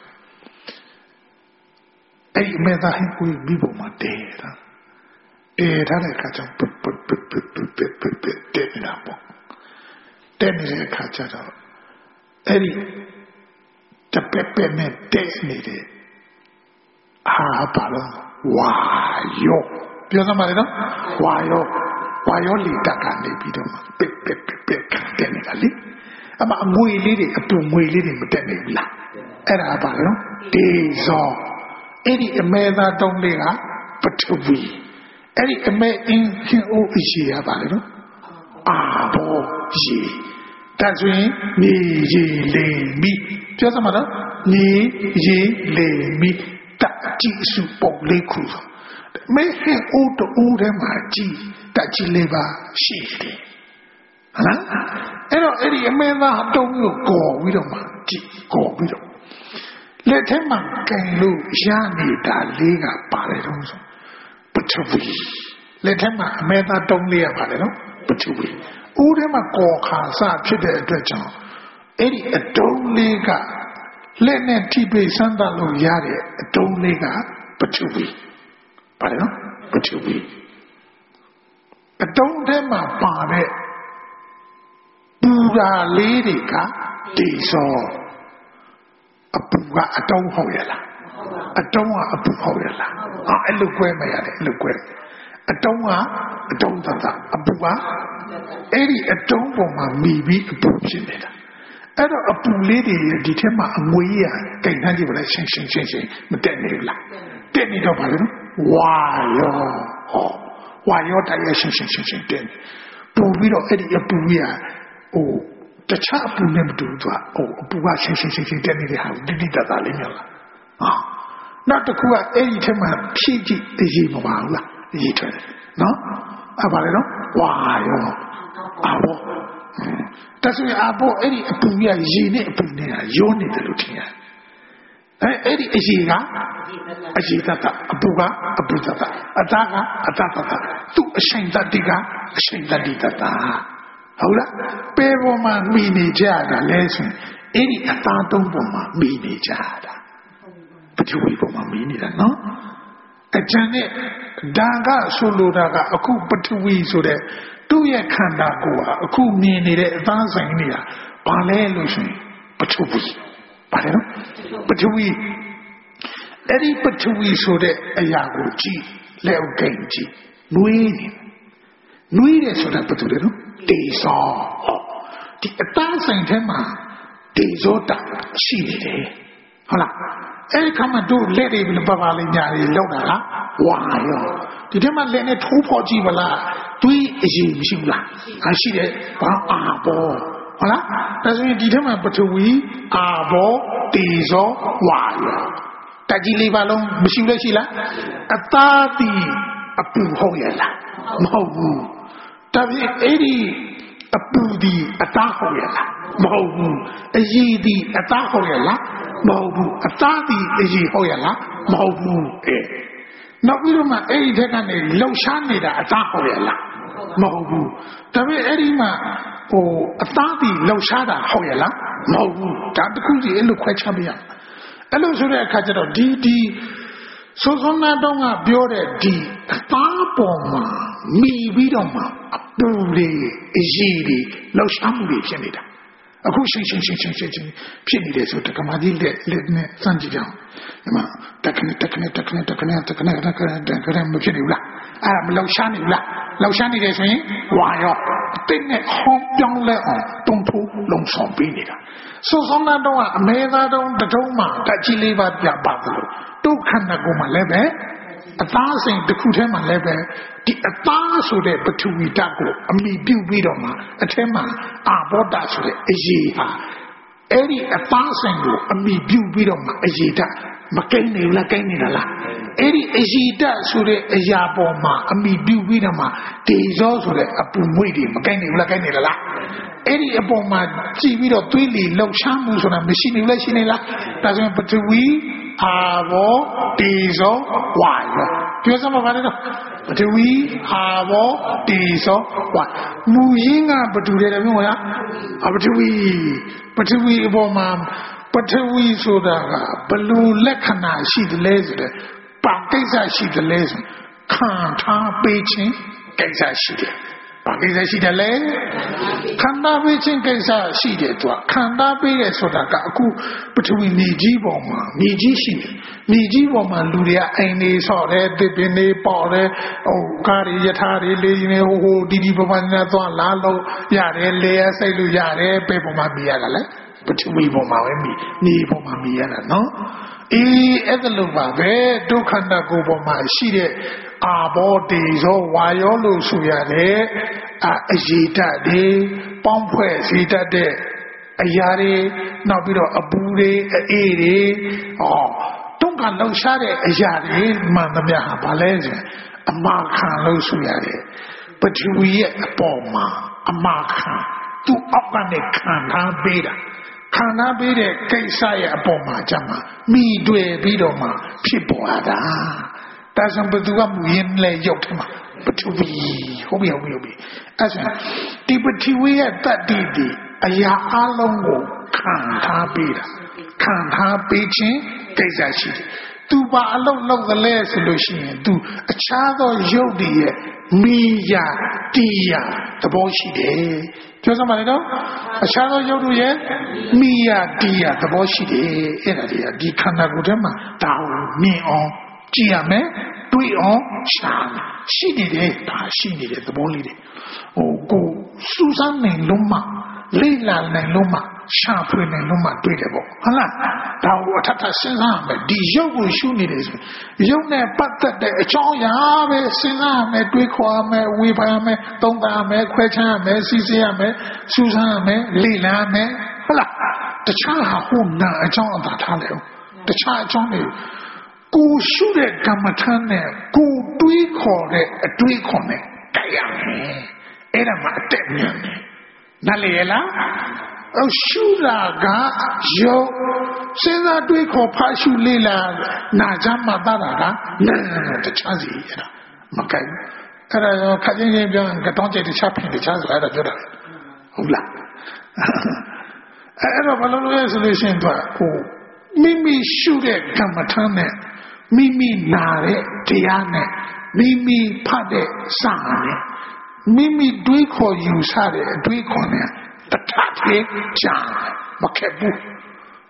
[SPEAKER 1] အဲ့ဒီအမေသားဟိဟိုးမိဘမှာတဲတာတဲထားတဲ့ခါကျပပပပပပပပတဲနေတာပေါ့တဲနေတဲ့ခါကျတော့အဲ့ဒီတပက်ပက်နဲ့တဲနေတဲ့အာပါလို့ဝါယောပြောစမ်းပါလေနော်ဝါယောဝါယောလီတက်ကနေပြီးတော့ပက်ပက်ပက်ပက်တဲနေတာလေအမအမွေလေးတွေအပူမွေလေးတွေမတက်နိုင်ဘူးလားအဲ့ဒါပါလို့ဒေဇောအဲ့ဒီအမေသားတုံးလေးကပထဝီအဲ့ဒီအမေအင်းခင်အိုးအရှိရပါလေနော်အာဘောရှိဒါဆိုရင်ညီရီလေမိပြောစမ်းပါတော့ညီရီလေမိတက်ကြည့်စုပုံလေးခုမေဟင်အိုးတူထဲမှာကြည့်တက်ကြည့်လေးပါရှိတယ်ဟမ်အဲ့တော့အဲ့ဒီအမေသားအတုံးကိုကော်ပြီးတော့မှကြည့်ကော်ပြီးတော့လက်ထဲမှာကန်လို့ရနေတာလေးကပါတယ်တော့ဆိုပထဝီလက်ထဲမှာအမေသားတုံးလေးရပါတယ်နော်ပထဝီဦးထဲမှာကော်ခါစဖြစ်တဲ့အတွက်ကြောင့်အဲ့ဒီအတုံးလေးကလက်နဲ့ထိတွေ့စမ်းသပ်လို့ရတဲ့အတုံးလေးကပထဝီပါတယ်နော်ပထဝီအတုံးထဲမှာပါတဲ့ပူရာလေးတွေကဒေဇောအပူကအတုံးဟုတ်ရလားအတုံးကအပူဟုတ်ရလားအော်အဲ့လိုကွဲမရတယ်အဲ့လိုကွဲအတုံးကအတုံးသတ်အပူကအဲ့ဒီအတုံးပေါ်မှာမိပြီးအပူဖြစ်နေတာအဲ့တော့အပူလေးတွေဒီထဲမှာအငွေရတိတ်နှမ်းကြည့်ပါလားရှင်းရှင်းရှင်းရှင်းမတက်နေဘူးလားတက်နေတော့ပါလေနော်ဝါယောဟောဝါယောတရားရှင်းရှင်းရှင်းရှင်းတက်ပူပြီးတော့အဲ့ဒီအပူကြီးဟိုတခြားအပူနဲ့မတူဘူးသူကဟိုအပူကရှင်းရှင်းရှင်းရှင်းတက်နေတဲ့ဟာတိတိတတ်တာလေးမျိုးလားဟာနောက်တစ်ခုကအဲ့ဒီထဲမှာဖြည့်ကြည့်အရေးမပါဘူးလားအရေးထွက်တယ်နော်အဲ့ပါလေနော်ဝါယောအာဘောတဆူအာဘောအဲ့ဒီအပူကြီးရေနဲ့အပူနဲ့ရိုးနေတယ်လို့ထင်ရတယ်အဲ့အဲ့ဒီအရေကအရေတတ်အပူကအပူတတ်အသားကအသားတတ်သူ့အချိန်တတ်ဒီကအချိန်တတ်ဒီတတ်ဟုတ်လားပေပေါ်မှာမိနေကြတာလဲဆိုရင်အဲ့ဒီအသားသုံးပေါ်မှာမိနေကြတာပထဝီပေါ်မှာမိနေတာနော်အကျန်နဲ့ဒါကဆိုလိုတာကအခုပထဝီဆိုတဲ့သူ့ရဲ့ခန္ဓာကိုယ်ဟာအခုမြင်နေတဲ့အသားဆိုင်နေတာဘာလဲလို့ဆိုရင်ပထဝီပဘာလဲနော်ပထဝီအဲ့ဒီပထဝီဆိုတဲ့အရာကိုကြည့်လက်ဥကိန်းကြည့်နွေးနေနွေးတယ်ဆိုတာဘာတူလဲနော်တေဇောဒီအသားဆိုင်ထဲမှာတေဇောတာရှိနေတယ်ဟုတ်လားအဲ့ဒီခါမှတို့လက်တွေဘပါလေးညာတွေလောက်တာလားဝါရောဒီထဲမှာလက်နဲ့ထိုးဖော်ကြည့်ပါလားတွေးအရေးမရှိဘူးလားဟာရှိတယ်ဘာအာဘောဟုတ်လားဒါဆိုရင်ဒီထဲမှာပထဝီအာဘောတေဇောဝါရောတကြီးလေးပါလုံးမရှိလို့ရှိလားအသားတီအပူဟုတ်ရဲ့လားမဟုတ်ဘူးဒါပြင်အဲ့ဒီအပူဒီအသားဟုတ်ရဲ့လားမဟုတ်ဘူးအရည်ဒီအသားဟုတ်ရဲ့လားမဟုတ်ဘူးအသားဒီအရည်ဟုတ်ရဲ့လားမဟုတ်ဘူးအဲနောက်ပြီးတော့မှအဲ့ဒီထက်ကနေလှုပ်ရှားနေတာအသားဟုတ်ရဲ့လားမဟုတ်ဘူးဒါပေမဲ့အဲ့ဒီမှာဟိုအသားဒီလှုပ်ရှားတာဟုတ်ရဲ့လားမဟုတ်ဘူးဒါတခုစီအဲ့လိုခွဲခြားပြရအဲ့လိုဆိုတဲ့အခါကျတော့ဒီဒီဆိုဆုံးနာတော့ကပြောတဲ့ဒီအသားပေါ်မှာမိပြီးတော့မှအပူတွေအရည်တွေလှုပ်ရှားမှုတွေဖြစ်နေတာအခုရှင်းရှင်းရှင်းရှင်းရှင်းဖြစ်နေတယ်ဆိုတက္ကမကြီးလက်လက်နဲ့စမ်းကြည့်ကြအောင်ဒီမှာတက္ကနဲ့တက္ကနဲ့တက္ကနဲ့တက္ကနဲ့တက္ကနဲ့တက္ကနဲ့တက္ကနဲ့မဖြစ်နေဘူးလားအဲ့ဒါမလှုပ်ရှားနေဘူးလားလှုပ်ရှားနေတယ်ဆိုရင်ဝါရောအသိနဲ့ဟောင်းပြောင်းလဲအောင်တုံထိုးလုံဆောင်ပေးနေတာဆိုဆုံးနာတော့အမေသားတုံးတထုံးမှာတကြီးလေးပါပြပါသလိုဒုက္ခနဲ့ကိုမှလည်းပဲအသားစိန်တစ်ခုထဲမှာလည်းပဲဒီအသားဆိုတဲ့ပထဝီဓာတ်ကိုအမိပြုတ်ပြီးတော့မှအထက်မှာအာဘောဓာတ်ဆိုတဲ့အရေးဟာအဲ့ဒီအသားစိန်ကိုအမိပြုတ်ပြီးတော့မှအရေးဓာတ်မကိန်းနေဘူးလားကိန်းနေတာလားအဲ့ဒီအရေးဓာတ်ဆိုတဲ့အရာပေါ်မှာအမိပြုတ်ပြီးတော့မှဒေဇောဆိုတဲ့အပူမွေ့တွေမကိန်းနေဘူးလားကိန်းနေတာလားအဲ့ဒီအပေါ်မှာကြည့်ပြီးတော့သွေးလီလှုပ်ရှားမှုဆိုတာမရှိနေဘူးလားရှိနေလားဒါဆိုရင်ပထဝီအာဘောတေဇောဝါရောပြောစမ်းပါပါလေတော့ပထဝီအာဘောတေဇောဝါမူရင်းကဘတူတယ်မျိုးလားအပထဝီပထဝီအပေါ်မှာပထဝီဆိုတာကဘလူလက္ခဏာရှိတယ်လဲဆိုတဲ့ပါကိစ္စရှိတယ်လဲဆိုခံထားပေးခြင်းကိစ္စရှိတယ်ဘာကိစ္စရှိတယ်လဲခန္ဓာပေးခြင်းကိစ္စရှိတယ်သူကခန္ဓာပေးတယ်ဆိုတာကအခုပထဝီမြေကြီးပေါ်မှာမြေကြီးရှိတယ်မြေကြီးပေါ်မှာလူတွေကအိမ်တွေဆော့တယ်တစ်ပင်တွေပေါ်တယ်ဟိုကားတွေယထာတွေလေနေဟိုဟိုဒီဒီပပညာသွားလာလို့ရတယ်လေရစိတ်လို့ရတယ်ပဲပေါ်မှာမြည်ရတာလေပထဝီပေါ်မှာပဲမြည်မြေပေါ်မှာမြည်ရတာနော်အေးအဲ့ဒါလိုပါပဲဒုက္ခန္တကိုပေါ်မှာရှိတဲ့အာဘောတေဇောဝါယောလို့ဆိုရတယ်အအရေးတတ်တယ်ပေါင်းဖွဲ့စေတတ်တဲ့အရာတွေနောက်ပြီးတော့အပူတွေအေးတွေဟောတုံးကလှုပ်ရှားတဲ့အရာတွေမှန်သမျှဟာဘာလဲဆိုအမာခံလို့ဆိုရတယ်ပထဝီရဲ့အပေါ်မှာအမာခံသူ့အောက်ကနေခံထားပေးတာခံထားပေးတဲ့ကိစ္စရဲ့အပေါ်မှာကြမှာမိတွေ့ပြီးတော့မှဖြစ်ပေါ်လာတာဒါဆိုဘသူကမူရင်းလဲရောက်တယ်မှာပထဝီဟုတ်ပြီဟုတ်ပြီဟုတ်ပြီအဲ့ဒါဒီပထဝီရဲ့တတ္တိဒီအရာအလုံးကိုခံထားပေးတာခံထားပေးခြင်းကိစ္စရှိတယ်သူပါအလုံးလုံးကလေးဆိုလို့ရှိရင်သူအခြားသောရုပ်တွေရဲ့မိယာတီယာသဘောရှိတယ်ပြောစမ်းပါလေတော့အခြားသောရုပ်တို့ရဲ့မိယာတီယာသဘောရှိတယ်အဲ့ဒါတွေကဒီခန္ဓာကိုယ်ထဲမှာဒါကိုမြင်အောင်ကြည့်ရမယ်တွေးအောင်ရှာရှိနေတယ်ဒါရှိနေတဲ့သဘောလေးတွေဟိုကိုစူးစမ်းနိုင်လုံးမလိမ့်လာနိုင်လုံးမရှာဖွေနိုင်လုံးမတွေ့တယ်ပေါ့ဟုတ်လားဒါကိုအထက်ထစဉ်းစားမယ်ဒီရုပ်ကိုရှုနေတယ်ဆိုရုပ်နဲ့ပတ်သက်တဲ့အကြောင်းအရာပဲစဉ်းစားမယ်တွေးခေါ်မယ်ဝေဖန်မယ်သုံးသပ်မယ်ခွဲခြားမယ်စီစစ်ရမယ်စူးစမ်းမယ်လိမ့်လာမယ်ဟုတ်လားတခြားဟာဟိုနာအကြောင်းအသာထားတယ်တခြားအကြောင်းတွေကိုရှုတဲ့ကမ္မထာနဲ့ကိုတွေးခေါ်တဲ့အတွေးခေါ်နဲ့တရားမယ်အဲ့ဒါမှအတက်မြန်တယ်နားလည်ရလားအရှုတာကယောစဉ်းစားတွေးခေါ်ဖာရှုလေ့လာနာကြမှာတာကနာတခြားစီအဲ့ဒါမကိုက်အဲ့ဒါရောခက်ချင်းချင်းပြောကတောင်းကျတခြားဖြစ်တခြားဆိုအဲ့ဒါပြောတာဟုတ်လားအဲ့တော့ဘယ်လိုလဲဆိုလို့ရှိရင်တော့ဟိုမိမိရှုတဲ့ကမ္မထာနဲ့မိမိနာတဲ့တရားနဲ့မိမိဖတ်တဲ့စာနဲ့မိမိတွေးခေါ်ယူဆတဲ့အတွေးခေါ်နဲ့တထသေးကြာမခက်ဘူးတ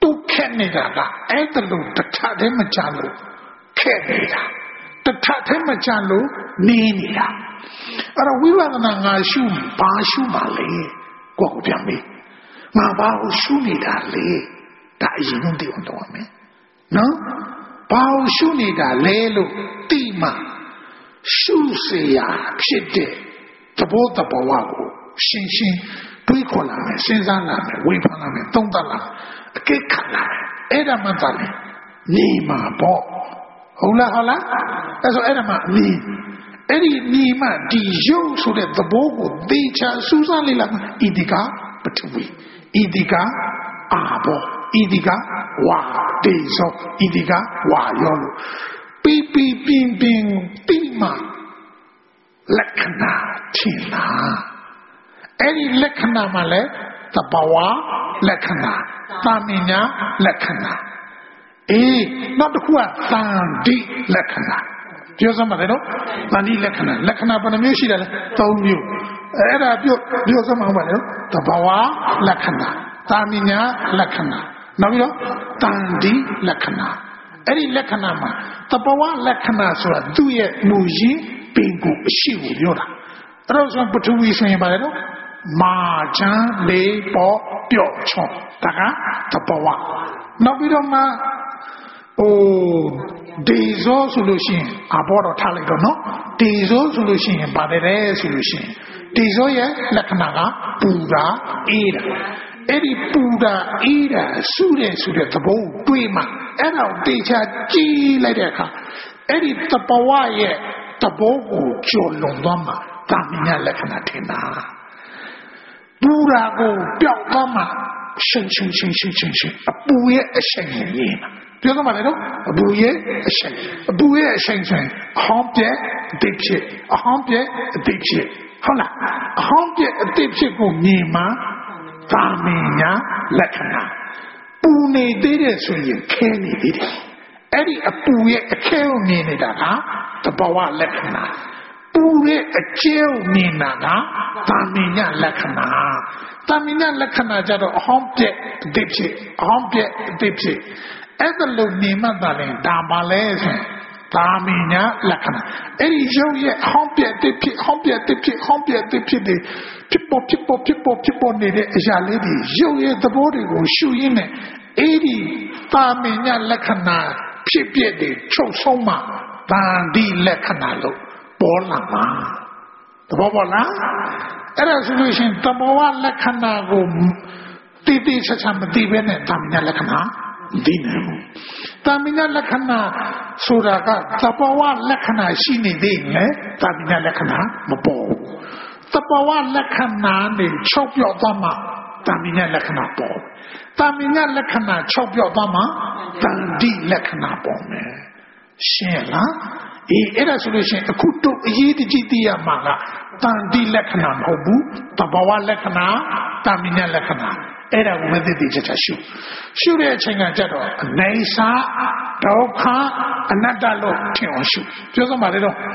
[SPEAKER 1] သူခက်နေတာကအဲ့ဒါလို့တထထဲမကြလို့ခက်နေတာတထထဲမကြလို့နေနေတာအဲ့တော့ဝိပဿနာငါရှုဘာရှုမှလဲကိုယ်ပြန်မေးငါဘာကိုရှုနေတာလဲဒါအရင်ဆုံးသိအောင်လုပ်ရမယ်နော်ဘာကိုရှုနေတာလဲလို့သိမှရှုเสียဖြစ်တဲ့သဘောတဘာဝကိုရှင်းရှင်းတွေးခေါ်လာမယ်စဉ်းစားလာမယ်ဝေဖန်လာမယ်သုံးသပ်လာအကဲခတ်လာမယ်အဲ့ဒါမှသာလေညီမှာပေါ့ဟုတ်လားဟုတ်လားအဲ့ဆိုအဲ့ဒါမှညီအဲ့ဒီညီမှဒီရုပ်ဆိုတဲ့သဘောကိုသိချာစူးစမ်းလေ့လာဣတိကပထဝီဣတိကအာဘောဣတိကဝါတေဇောဣတိကဝါယောလို့ပီပီပင်ပင်တိမှလက္ခဏာထင်လာအဲ့ဒီလက္ခဏာမှလည်းသဘာဝလက္ခဏာသာမညာလက္ခဏာအေးနောက်တစ်ခုကသန္တိလက္ခဏာပြောစမ်းပါလေနော်သန္တိလက္ခဏာလက္ခဏာဘယ်နှမျိုးရှိတယ်လဲသုံးမျိုးအဲ့ဒါပြောပြောစမ်းပါဦးပါလေနော်သဘာဝလက္ခဏာသာမညာလက္ခဏာနောက်ပြီးတော့သန္တိလက္ခဏာအဲ့ဒီလက္ခဏာမှာသဘာဝလက္ခဏာဆိုတာသူ့ရဲ့မူရင်းပင်ကိုအရှိကိုပြောတာအဲ့တော့ဆိုပထဝီဆိုရင်ပါလေနော်မာချမ်းလေးပေါ်ပျော့ချော့ဒါကသဘာဝနောက်ပြီးတော့မှဟိုဒေဇောဆိုလို့ရှိရင်အဘောတော့ထားလိုက်တော့နော်ဒေဇောဆိုလို့ရှိရင်ပါတယ်လေဆိုလို့ရှိရင်ဒေဇောရဲ့လက္ခဏာကပူတာအေးတာအဲ့ဒီပူတာအေးတာစုတဲ့ဆိုတဲ့သဘောကိုတွေးမှအဲ့ဒါကိုတေချာကြည့်လိုက်တဲ့အခါအဲ့ဒီသဘာဝရဲ့သဘောကိုကျော်လွန်သွားမှသာမညလက္ခဏာထင်တာပူတာကိုပျောက်သွားမှရှင်းရှင်းရှင်းရှင်းရှင်းရှင်းအပူရဲ့အရှိန်ကိုမြင်တာပြောသမှာလေနော်အပူရဲ့အရှိန်အပူရဲ့အရှိန်ဆိုရင်အဟောင်းပြက်အတိတ်ဖြစ်အဟောင်းပြက်အတိတ်ဖြစ်ဟုတ်လားအဟောင်းပြက်အတိတ်ဖြစ်ကိုမြင်မှသာမညလက္ခဏာပူနေသေးတယ်ဆိုရင်ခဲနေသေးတယ်အဲ့ဒီအပူရဲ့အခဲကိုမြင်နေတာကသဘာဝလက္ခဏာပူရဲ့အကျဲကိုမြင်တာကသာမညလက္ခဏာသာမညလက္ခဏာကြတော့အဟောင်းပြက်အတိတ်ဖြစ်အဟောင်းပြက်အတိတ်ဖြစ်အဲ့ဒါလို့မြင်မှသာလဲဒါပါလဲဆိုသာမညလက္ခဏာအဲ့ဒီရုပ်ရဲ့အဟောင်းပြက်အတိတ်ဖြစ်အဟောင်းပြက်အတိတ်ဖြစ်အဟောင်းပြက်အတိတ်ဖြစ်တယ်ဖြစ်ပေါ်ဖြစ်ပေါ်ဖြစ်ပေါ်ဖြစ်ပေါ်နေတဲ့အရာလေးတွေရုပ်ရဲ့သဘောတွေကိုရှုရင်းနဲ့အဲ့ဒီသာမညလက္ခဏာဖြစ်ပြတဲ့ချုပ်ဆုံးမှဗန္ဒီလက္ခဏာလို့ပေါ်လာမှာသဘောပေါက်လားအဲ့ဒါဆိုလို့ရှိရင်သဘောဝလက္ခဏာကိုတိတိကျကျမသိဘဲနဲ့သာမညလက္ခဏာဒီနေဘူးသာမညလက္ခဏာဆိုတာကသဘောဝလက္ခဏာရှိနေသေးတယ်သာမညလက္ခဏာမပေါ်ဘူးသဘောဝလက္ခဏာနဲ့ချုပ်ပြောက်သွားမှသာမညလက္ခဏာပေါ်သာမညလက္ခဏာချုပ်ပြောက်သွားမှသန္တိလက္ခဏာပေါ်မယ်ရှင်းလားအေးအဲ့ဒါဆိုလို့ရှိရင်အခုတို့အရေးတကြီးသိရမှာကတန်တိလက္ခဏာမဟုတ်ဘူးတဘာဝလက္ခဏာတာမညလက္ခဏာအဲ့ဒါကိုမသိသိချာချာရှုရှုတဲ့အချိန်ကကြတော့အနေစာဒုက္ခအနတ္တလို့ထင်အောင်ရှုပြောစမ်းပါလေတော့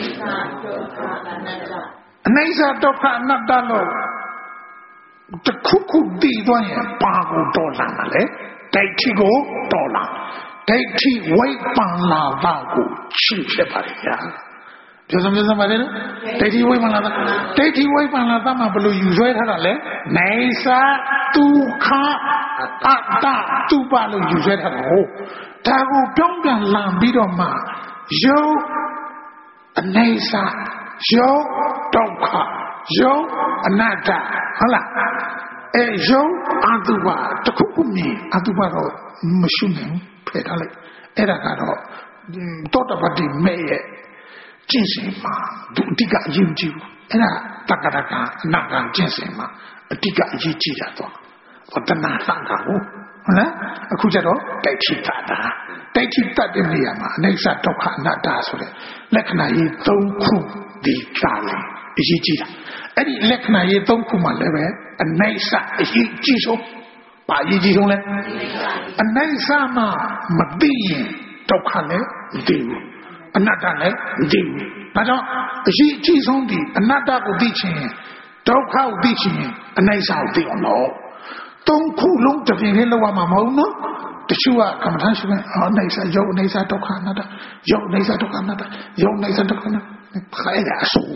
[SPEAKER 1] အနေစာဒုက္ခအနတ္တလို့တခုခုတည်သွားရင်ပါကိုတော်လာမှာလေဒိဋ္ဌိကိုတော်လာဒိဋ္ဌိဝိပန္နာတာကိုရှုဖြစ်ပါလေဗျာပြောစမ်းပြောစမ်းပါလေနော်ဒိဋ္ဌိဝိပန္နာတာဒိဋ္ဌိဝိပန္နာတာမှာဘယ်လိုယူဆွဲထားတာလဲနေစာဒုက္ခအတ္တသူပါလို့ယူဆွဲထားတာဟုတ်ဒါကိုပြောင်းပြန်လာပြီးတော့မှယုတ်အနေစာယုတ်ဒုက္ခယုတ်အနတ္တဟုတ်လားအဲယုတ်အတုပါတခုခုမြင်အတုပါတော့မရှုနိုင်ဖယ်ထားလိုက်အဲ့ဒါကတော့တောတပတိမဲ့ရဲ့ကျင့်စဉ်မှာသူအတိကအရေးကြီးဘူးအဲ့ဒါတက္ကရာကအနာကကျင့်စဉ်မှာအတိကအရေးကြီးတာတော့ဝတ္တနာသံဃာကိုဟုတ်လားအခုကျတော့တိုက်ချိတာတာတိုက်ချိတတ်တဲ့နေရာမှာအနိစ္စဒုက္ခအနတ္တဆိုတဲ့လက္ခဏာကြီးသုံးခုဒီကားလေအရေးကြီးတာအဲ့ဒီလက္ခဏာကြီးသုံးခုမှလည်းပဲအနိစ္စအရေးကြီးဆုံးပါအရေးကြီးဆုံးလဲအနိစ္စမှမသိရင်ဒုက္ခလည်းမသိဘူးအနတ္တလည်းမသိဘူးဒါကြောင့်အရေးကြီးဆုံးဒီအနတ္တကိုသိချင်ဒုက္ခကိုသိချင်အနိစ္စကိုသိအောင်လို့သုံးခုလုံးတစ်ပြင်းလေးလောက်ရမှာမဟုတ်နော်တချို့ကကမ္မထာရှိတယ်အော်နေစာရုပ်နေစာဒုက္ခအနတ္တရုပ်နေစာဒုက္ခအနတ္တရုပ်နေစာဒုက္ခအနတ္တခိုင်းတာအဆူ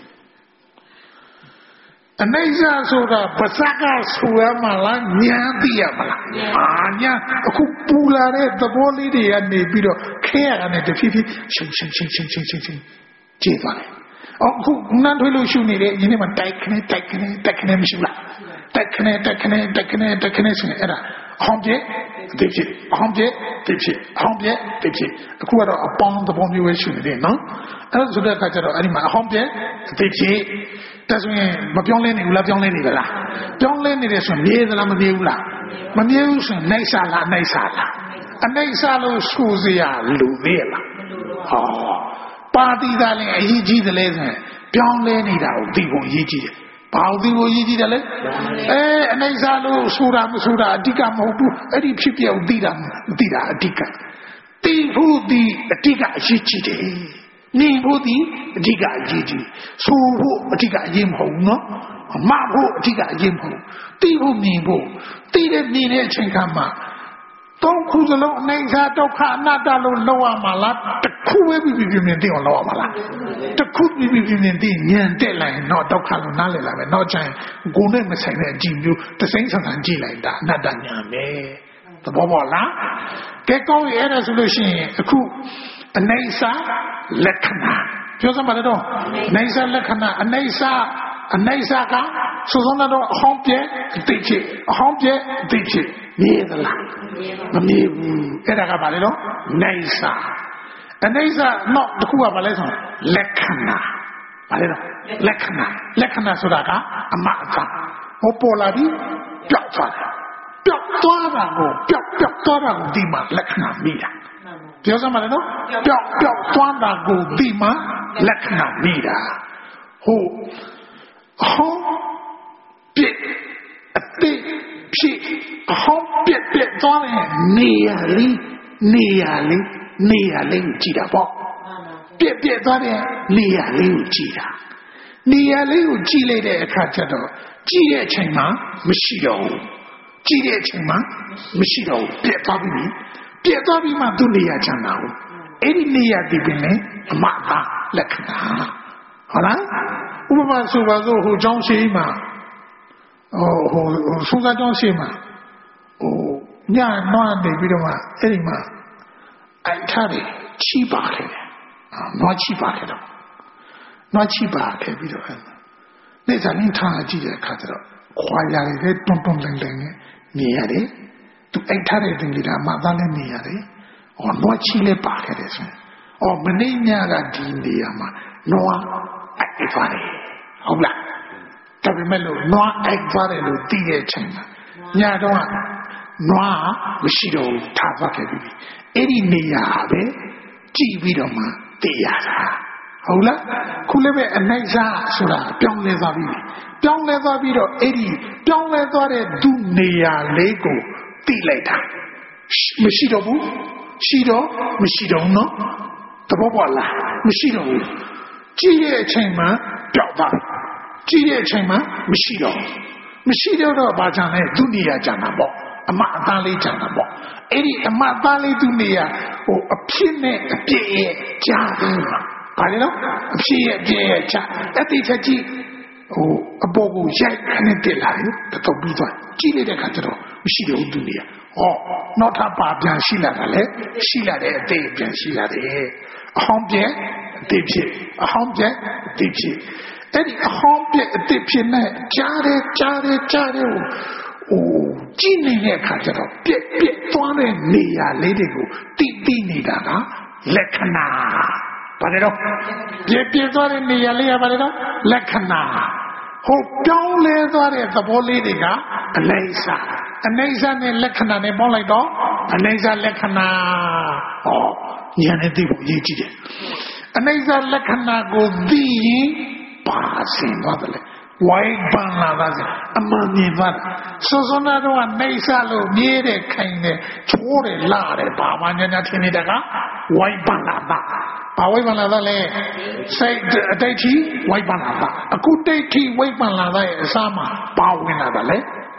[SPEAKER 1] အနေစာဆိုတာပစကဆိုရမလားညာသိရမလားအာညာအခုပူလာတဲ့သဘောလေးတွေကနေပြီးတော့ခဲရတဲ့တဖြည်းဖြည်းရှင်းရှင်းရှင်းရှင်းရှင်းရှင်းရှင်းကြည့်ပါလေအခုနန်းထွေးလို့ရှုနေတယ်ဒီနေ့မှတိုက်ခနဲ့တိုက်ခနဲ့တိုက်ခနဲ့မရှိလားတိုက်ခနဲ့တိုက်ခနဲ့တိုက်ခနဲ့တိုက်ခနဲ့ဆိုရင်အဲ့ဒါအဟောင်းပြည့်တိဖြစ်အဟောင်းပြည့်တိဖြစ်အဟောင်းပြည့်တိဖြစ်အခုကတော့အပေါင်းသဘောမျိုးပဲရှုနေတယ်နော်အဲ့ဒါဆိုတဲ့အခါကျတော့အဲ့ဒီမှာအဟောင်းပြည့်တိဖြစ်တဆိုရင်မပြောင်းလဲနေဘူးလားပြောင်းလဲနေပါလားပြောင်းလဲနေတယ်ဆိုရင်မြဲသလားမမြဲဘူးလားမမြဲဘူးဆိုရင်နိုင်စားလားနိုင်စားလားအနိုင်စားလို့ရှုစရာလူသေးလားဟောပါတိသားလည်းအရေးကြီးတယ်လေဆိုရင်ပြောင်းလဲနေတာကိုသိဖို့အရေးကြီးတယ်ဘာလို့သိဖို့အရေးကြီးတယ်လဲအဲအနိုင်စားလို့ဆိုတာမဆိုတာအဓိကမဟုတ်ဘူးအဲ့ဒီဖြစ်ပြောက်သိတာသိတာအဓိကသိဖို့ဒီအဓိကအရေးကြီးတယ်နေဖို့ဒီအဓိကအရေးကြီးဆိုဖို့အဓိကအရေးမဟုတ်ဘူးနော်မဖို့အဓိကအရေးမဟုတ်သိဖို့မြင်ဖို့သိတဲ့မြင်တဲ့အချိန်ခါမှာသုံးခုစလုံးအနိုင်စားဒုက္ခအနတ္တလို့လောက်ရမှာလားတစ်ခုပဲပြပြပြမြင်သိအောင်လောက်ရမှာလားတစ်ခုပြပြပြမြင်သိဉာဏ်တက်လိုက်တော့ဒုက္ခလို့နားလည်လာပဲတော့ကျရင်ကိုယ်နဲ့မဆိုင်တဲ့အကြည့်မျိုးတစိမ့်ဆန်ဆန်ကြည့်လိုက်တာအနတ္တဉာဏ်ပဲသဘောပေါက်လားကဲကောင်းရဲ့အဲ့ဒါဆိုလို့ရှိရင်အခုအနိစ္စလက္ခဏာပြောစမ်းပါလေတော့အနိစ္စလက္ခဏာအနိစ္စအနိစ္စကဆိုဆုံးတော့အဟောင်းပြဲသိဖြစ်အဟောင်းပြဲသိဖြစ်မြည်သလားမမြည်ဘူးအဲ့ဒါကဘာလဲတော့နိစ္စအနိစ္စတော့တခုကဘာလဲဆိုလက္ခဏာဘာလဲတော့လက္ခဏာလက္ခဏာဆိုတာကအမှအသာဟောပေါ်လာပြီးပျောက်သွားတယ်ပျောက်သွားတာကိုပျောက်ပျောက်သွားတာကိုဒီမှာလက္ခဏာမိတာပြောစမ်းပါလေနော်ပျောက်ပျောက်သွားတာကိုဒီမှာလက္ခဏာမိတာဟိုဟောပြည့်အတိဖြစ်အဟောင်းပြက်ပြက်သွားတဲ့နေရာလေးနေရာလေးနေရာလေးကိုကြည့်တာပေါ့ပြက်ပြက်သွားတဲ့နေရာလေးကိုကြည့်တာနေရာလေးကိုကြည့်လိုက်တဲ့အခါကျတော့ကြည့်တဲ့အချိန်မှာမရှိတော့ဘူးကြည့်တဲ့အချိန်မှာမရှိတော့ဘူးပြက်သွားပြီပြက်သွားပြီးမှသူ့နေရာချမ်းသာဘူးအဲ့ဒီနေရာဒီပင်လေအမသာလက္ခဏာဟုတ်လားဥပမာဆိုပါစို့ဟိုကျောင်းရှိမှာဟိုဟိုဆုံးစားကျောင်းရှိမှာဟိုညနွားနေပြီးတော့မှအဲ့ဒီမှာအိုက်ထားတယ်ချိပါခဲ့တယ်နွားချိပါခဲ့တော့နွားချိပါခဲ့ပြီးတော့နေစားနေထားကြည့်တဲ့အခါကျတော့ခွာရတယ်တွန်းတွန်းလင်းလင်းနဲ့မြင်ရတယ်သူအိုက်ထားတဲ့တင်ကြီးတာမှသားလည်းမြင်ရတယ်ဟောနွားချိလည်းပါခဲ့တယ်ဆိုရင်အော်မနေ့ညကဒီနေရာမှာနွားအိုက်သွားတယ်ဟုတ်လားဒါပေမဲ့လို့နွားအိုက်သွားတယ်လို့သိတဲ့အချိန်မှာညတော့နွားမရှိတော့ဘူးထားသွားခဲ့ပြီအဲ့ဒီနေရာပဲကြည့်ပြီးတော့မှသိရတာဟုတ်လားခုလည်းပဲအနိုင်စားဆိုတာပြောင်းလဲသွားပြီပြောင်းလဲသွားပြီးတော့အဲ့ဒီပြောင်းလဲသွားတဲ့သူ့နေရာလေးကိုသိလိုက်တာမရှိတော့ဘူးရှိတော့မရှိတော့ဘူးနော်သဘောပေါက်လားမရှိတော့ဘူးကြည့်တဲ့အချိန်မှာပျောက်သွားကြည့်တဲ့အချိန်မှာမရှိတော့မရှိတော့တော့ဘာကြောင့်လဲသူ့နေရာကြံတာပေါ့အမအသားလေးကြံတာပေါ့အဲ့ဒီအမအသားလေးသူ့နေရာဟိုအဖြစ်နဲ့အပြည့်ရဲ့ကြားတယ်ဘာလဲနော်အဖြစ်ရဲ့အပြည့်ရဲ့ကြားအဲ့ဒီချက်ကြည့်ဟိုအပေါ်ကိုရိုက်ခနဲ့တက်လာတယ်တော့ပြီးသွားကြည့်လိုက်တဲ့အခါကျတော့မရှိတော့ဘူးသူ့နေရာဟောနောက်ထပ်ပါပြန်ရှိလာတာလေရှိလာတဲ့အသေးပြန်ရှိလာတယ်အဟောင်းပြက်အသေးဖြစ်အဟောင်းပြက်အသေးဖြစ်အဲ့ဒီအဟောင်းပြက်အသေးဖြစ်နဲ့ကြားတယ်ကြားတယ်ကြားတယ်ဟိုကြည့်နေတဲ့အခါကျတော့ပြက်ပြက်သွားတဲ့နေရာလေးတွေကိုတိတိနေတာကလက္ခဏာဘာလဲတော့ပြက်ပြက်သွားတဲ့နေရာလေးကဘာလဲတော့လက္ခဏာဟိုပြောင်းလဲသွားတဲ့သဘောလေးတွေကအနိစ္စအနိစ္စနဲ့လက္ခဏာနဲ့ပေါင်းလိုက်တော့အနိစ္စလက္ခဏာဟောဉာဏ်နဲ့သိဖို့ရည်ကြည့်တယ်အနိစ္စလက္ခဏာကိုသိရင်ပါစင်သွားတယ်ဝိုင်းပန်လာတာအမှန်မြင်သွားတယ်စောစောနာတော့အနိစ္စလို့မြဲတယ်ခိုင်တယ်ချိုးတယ်လာတယ်ဘာမှညာညာထင်နေတာကဝိုင်းပန်လာတာဘာဝိပ္ပန္နသာလဲစိတ်အတိတ်ထိဝိပ္ပန္နသာအခုတိတ်ထိဝိပ္ပန္နသာရဲ့အစားမှာပါဝင်လာတာလေ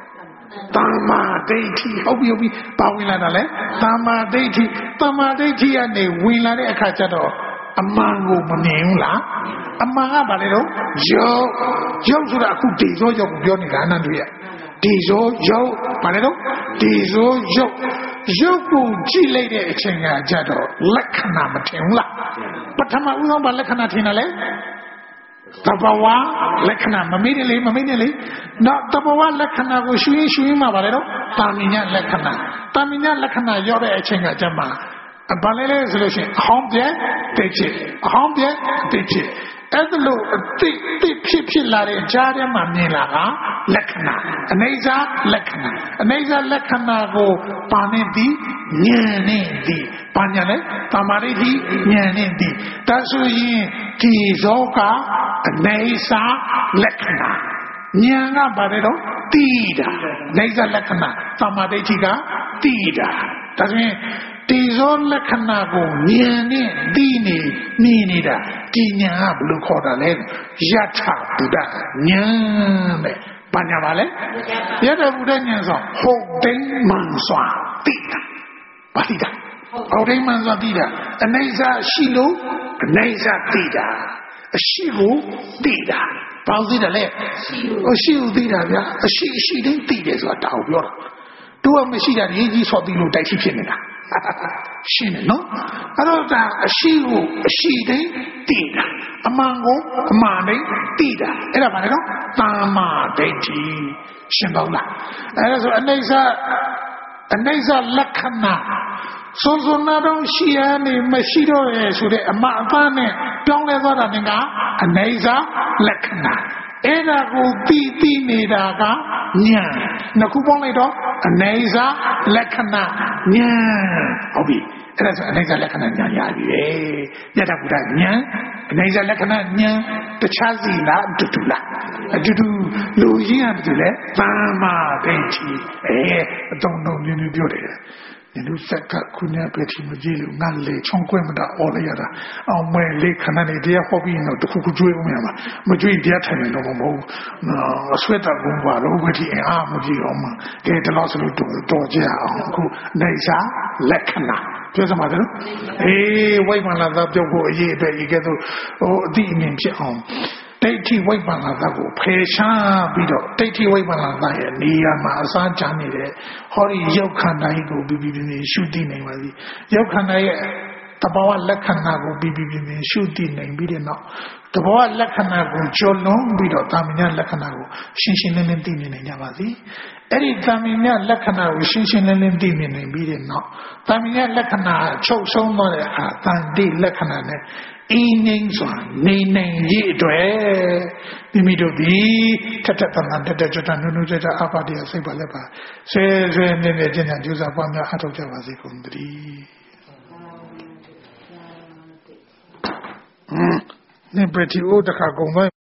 [SPEAKER 1] သမ္မာဒိဋ္ဌိဟုတ်ပြီဟုတ်ပြီပါဝင်လာတာလေသမ္မာဒိဋ္ဌိသမ္မာဒိဋ္ဌိကနေဝင်လာတဲ့အခါကျတော့အမှန်ကိုမမြင်ဘူးလားအမှန်ကဘာလဲတော့ရုပ်ရုပ်ဆိုတာအခုဒီဇောရုပ်ကိုပြောနေတာအနန္တရဒီဇောရုပ်ဘာလဲတော့ဒီဇောရုပ်ရုပ်ကိုကြည့်လိုက်တဲ့အချိန်ကကြတော့လက္ခဏာမထင်ဘူးလားပထမဦးဆုံးဘာလက္ခဏာထင်တယ်လဲတဘာဝလက္ခဏာမမေ့နဲ့လေမမေ့နဲ့လေနောက်တဘာဝလက္ခဏာကိုရှုရင်းရှုရင်းမှာပါလေတော့တာမညလက္ခဏာတာမညလက္ခဏာရောက်တဲ့အချိန်ကကြမှာဘာလဲလဲဆိုလို့ရှိရင်အဟောင်းပြဲတိတ်ချစ်အဟောင်းပြဲတိတ်ချစ်အဲ့ဒါလို့အတိတ်တိတ်ဖြစ်ဖြစ်လာတဲ့ကြားထဲမှာမြင်လာတာလက္ခဏာအနေစာလက္ခဏာအနေစာလက္ခဏာကိုပါနေသည်ဉာဏ်နဲ့သည်ဘာညာလဲသမာဓိဉာဏ်နဲ့သည်ဒါဆိုရင်ဒီဇောကအနေစာလက္ခဏာဉာဏ်ကဘာလဲတော့တိတာအနေစာလက္ခဏာသမာဓိကတိတာဒါဆိုရင်ဒီဇောလက္ခဏာကိုဉာဏ်နဲ့သိနေနေနေတာဒီဉာဏ်ကဘယ်လိုခေါ်တာလဲယထာဘုဒ္ဓဉာဏ်ပဲဘာညာပါလဲယထာဘုဒ္ဓဉာဏ်ဆိုဟုတ်တိမှန်စွာသိတာဘာသိတာဟုတ်တိမှန်စွာသိတာအနေစာရှိလို့အနေစာသိတာအရှိကိုသိတာဘာသိတယ်လဲအရှိကိုသိတာဗျာအရှိအရှိတိုင်းသိတယ်ဆိုတာတောက်ပြောတာတို့ကမရှိတာရေးကြီးဆော့သိလို့တိုက်ရှိဖြစ်နေတာရှင်းတယ်နော်အဲ့တော့ဒါအရှိကိုအရှိတိုင်းတည်တာအမှန်ကိုအမှန်တိုင်းတည်တာအဲ့ဒါဘာလဲနော်သမ္မာဒိဋ္ဌိရှင်းပါလားအဲ့ဒါဆိုအနိစ္စအနိစ္စလက္ခဏာစွန်းစွန်းနာတော့ရှိရနေမရှိတော့ရဲ့ဆိုတဲ့အမှန်အသားနဲ့ပြောင်းလဲသွားတာကအနိစ္စလက္ခဏာအဲ့ဒါကိုသိသိနေတာကဉာဏ်နှစ်ခုပေါင်းလိုက်တော့အနေစာလက္ခဏာဉာဏ်ဟုတ်ပြီအဲ့ဒါဆိုအနေစာလက္ခဏာဉာဏ်ရပြီပဲယတ္တဗုဒ္ဓဉာဏ်အနေစာလက္ခဏာဉာဏ်တခြားစီလားအတူတူလားအတူတူလူရင်းရတယ်လေသမ္မာဒိဋ္ဌိအဲအတုံတုံညင်းညင်းပြောတယ်你都在看，姑娘别听我记录，俺嘞从怪么的熬了呀的，啊，我嘞看那里底下好比那都苦苦追我们嘛，没追底下才能弄么，那睡到公话，如果天啊没记我们，给这老师都多多讲啊，苦那啥来看呐。ပြောစမှာတယ်အေးဝိပ္ပန္နသာပြောဖို့အရေးအတွက်ဒီကဲတော့ဟိုအတိအမြင်ဖြစ်အောင်ဒိဋ္ဌိဝိပ္ပန္နသာကိုဖယ်ရှားပြီးတော့ဒိဋ္ဌိဝိပ္ပန္နသာရဲ့နေရာမှာအစားချနေတဲ့ဟောဒီရုပ်ခန္ဓာကြီးကိုပြီးပြီးပြင်းရှုသိနိုင်ပါစီရုပ်ခန္ဓာရဲ့တဘာဝလက္ခဏာကိုပြီးပြီးပြင်းရှုသိနိုင်ပြီးတဲ့နောက်တဘာဝလက္ခဏာကိုကျော်လွန်ပြီးတော့တာမညလက္ခဏာကိုရှင်းရှင်းလင်းလင်းသိမြင်နိုင်ကြပါစီအဲ့ဒီတာမညလက္ခဏာကိုရှင်းရှင်းလင်းလင်းသိမြင်နိုင်ပြီးတဲ့နောက်တာမညလက္ခဏာချုပ်ဆုံးသွားတဲ့အာတန်တိလက္ခဏာနဲ့အင်းငိမ့်စွာနေနိုင်ရေးအတွက်မိမိတို့ဒီထက်ထက်တန်တန်တက်တက်ကြွကြွနုနုကြွကြွအပါတိယစိတ်ပါလက်ပါဆွဲဆွဲနေနေကျင့်ကြံကြိုးစားပွားများအထောက်ကြပါစေကုန်သတည်း嗯，那白天我这卡工作。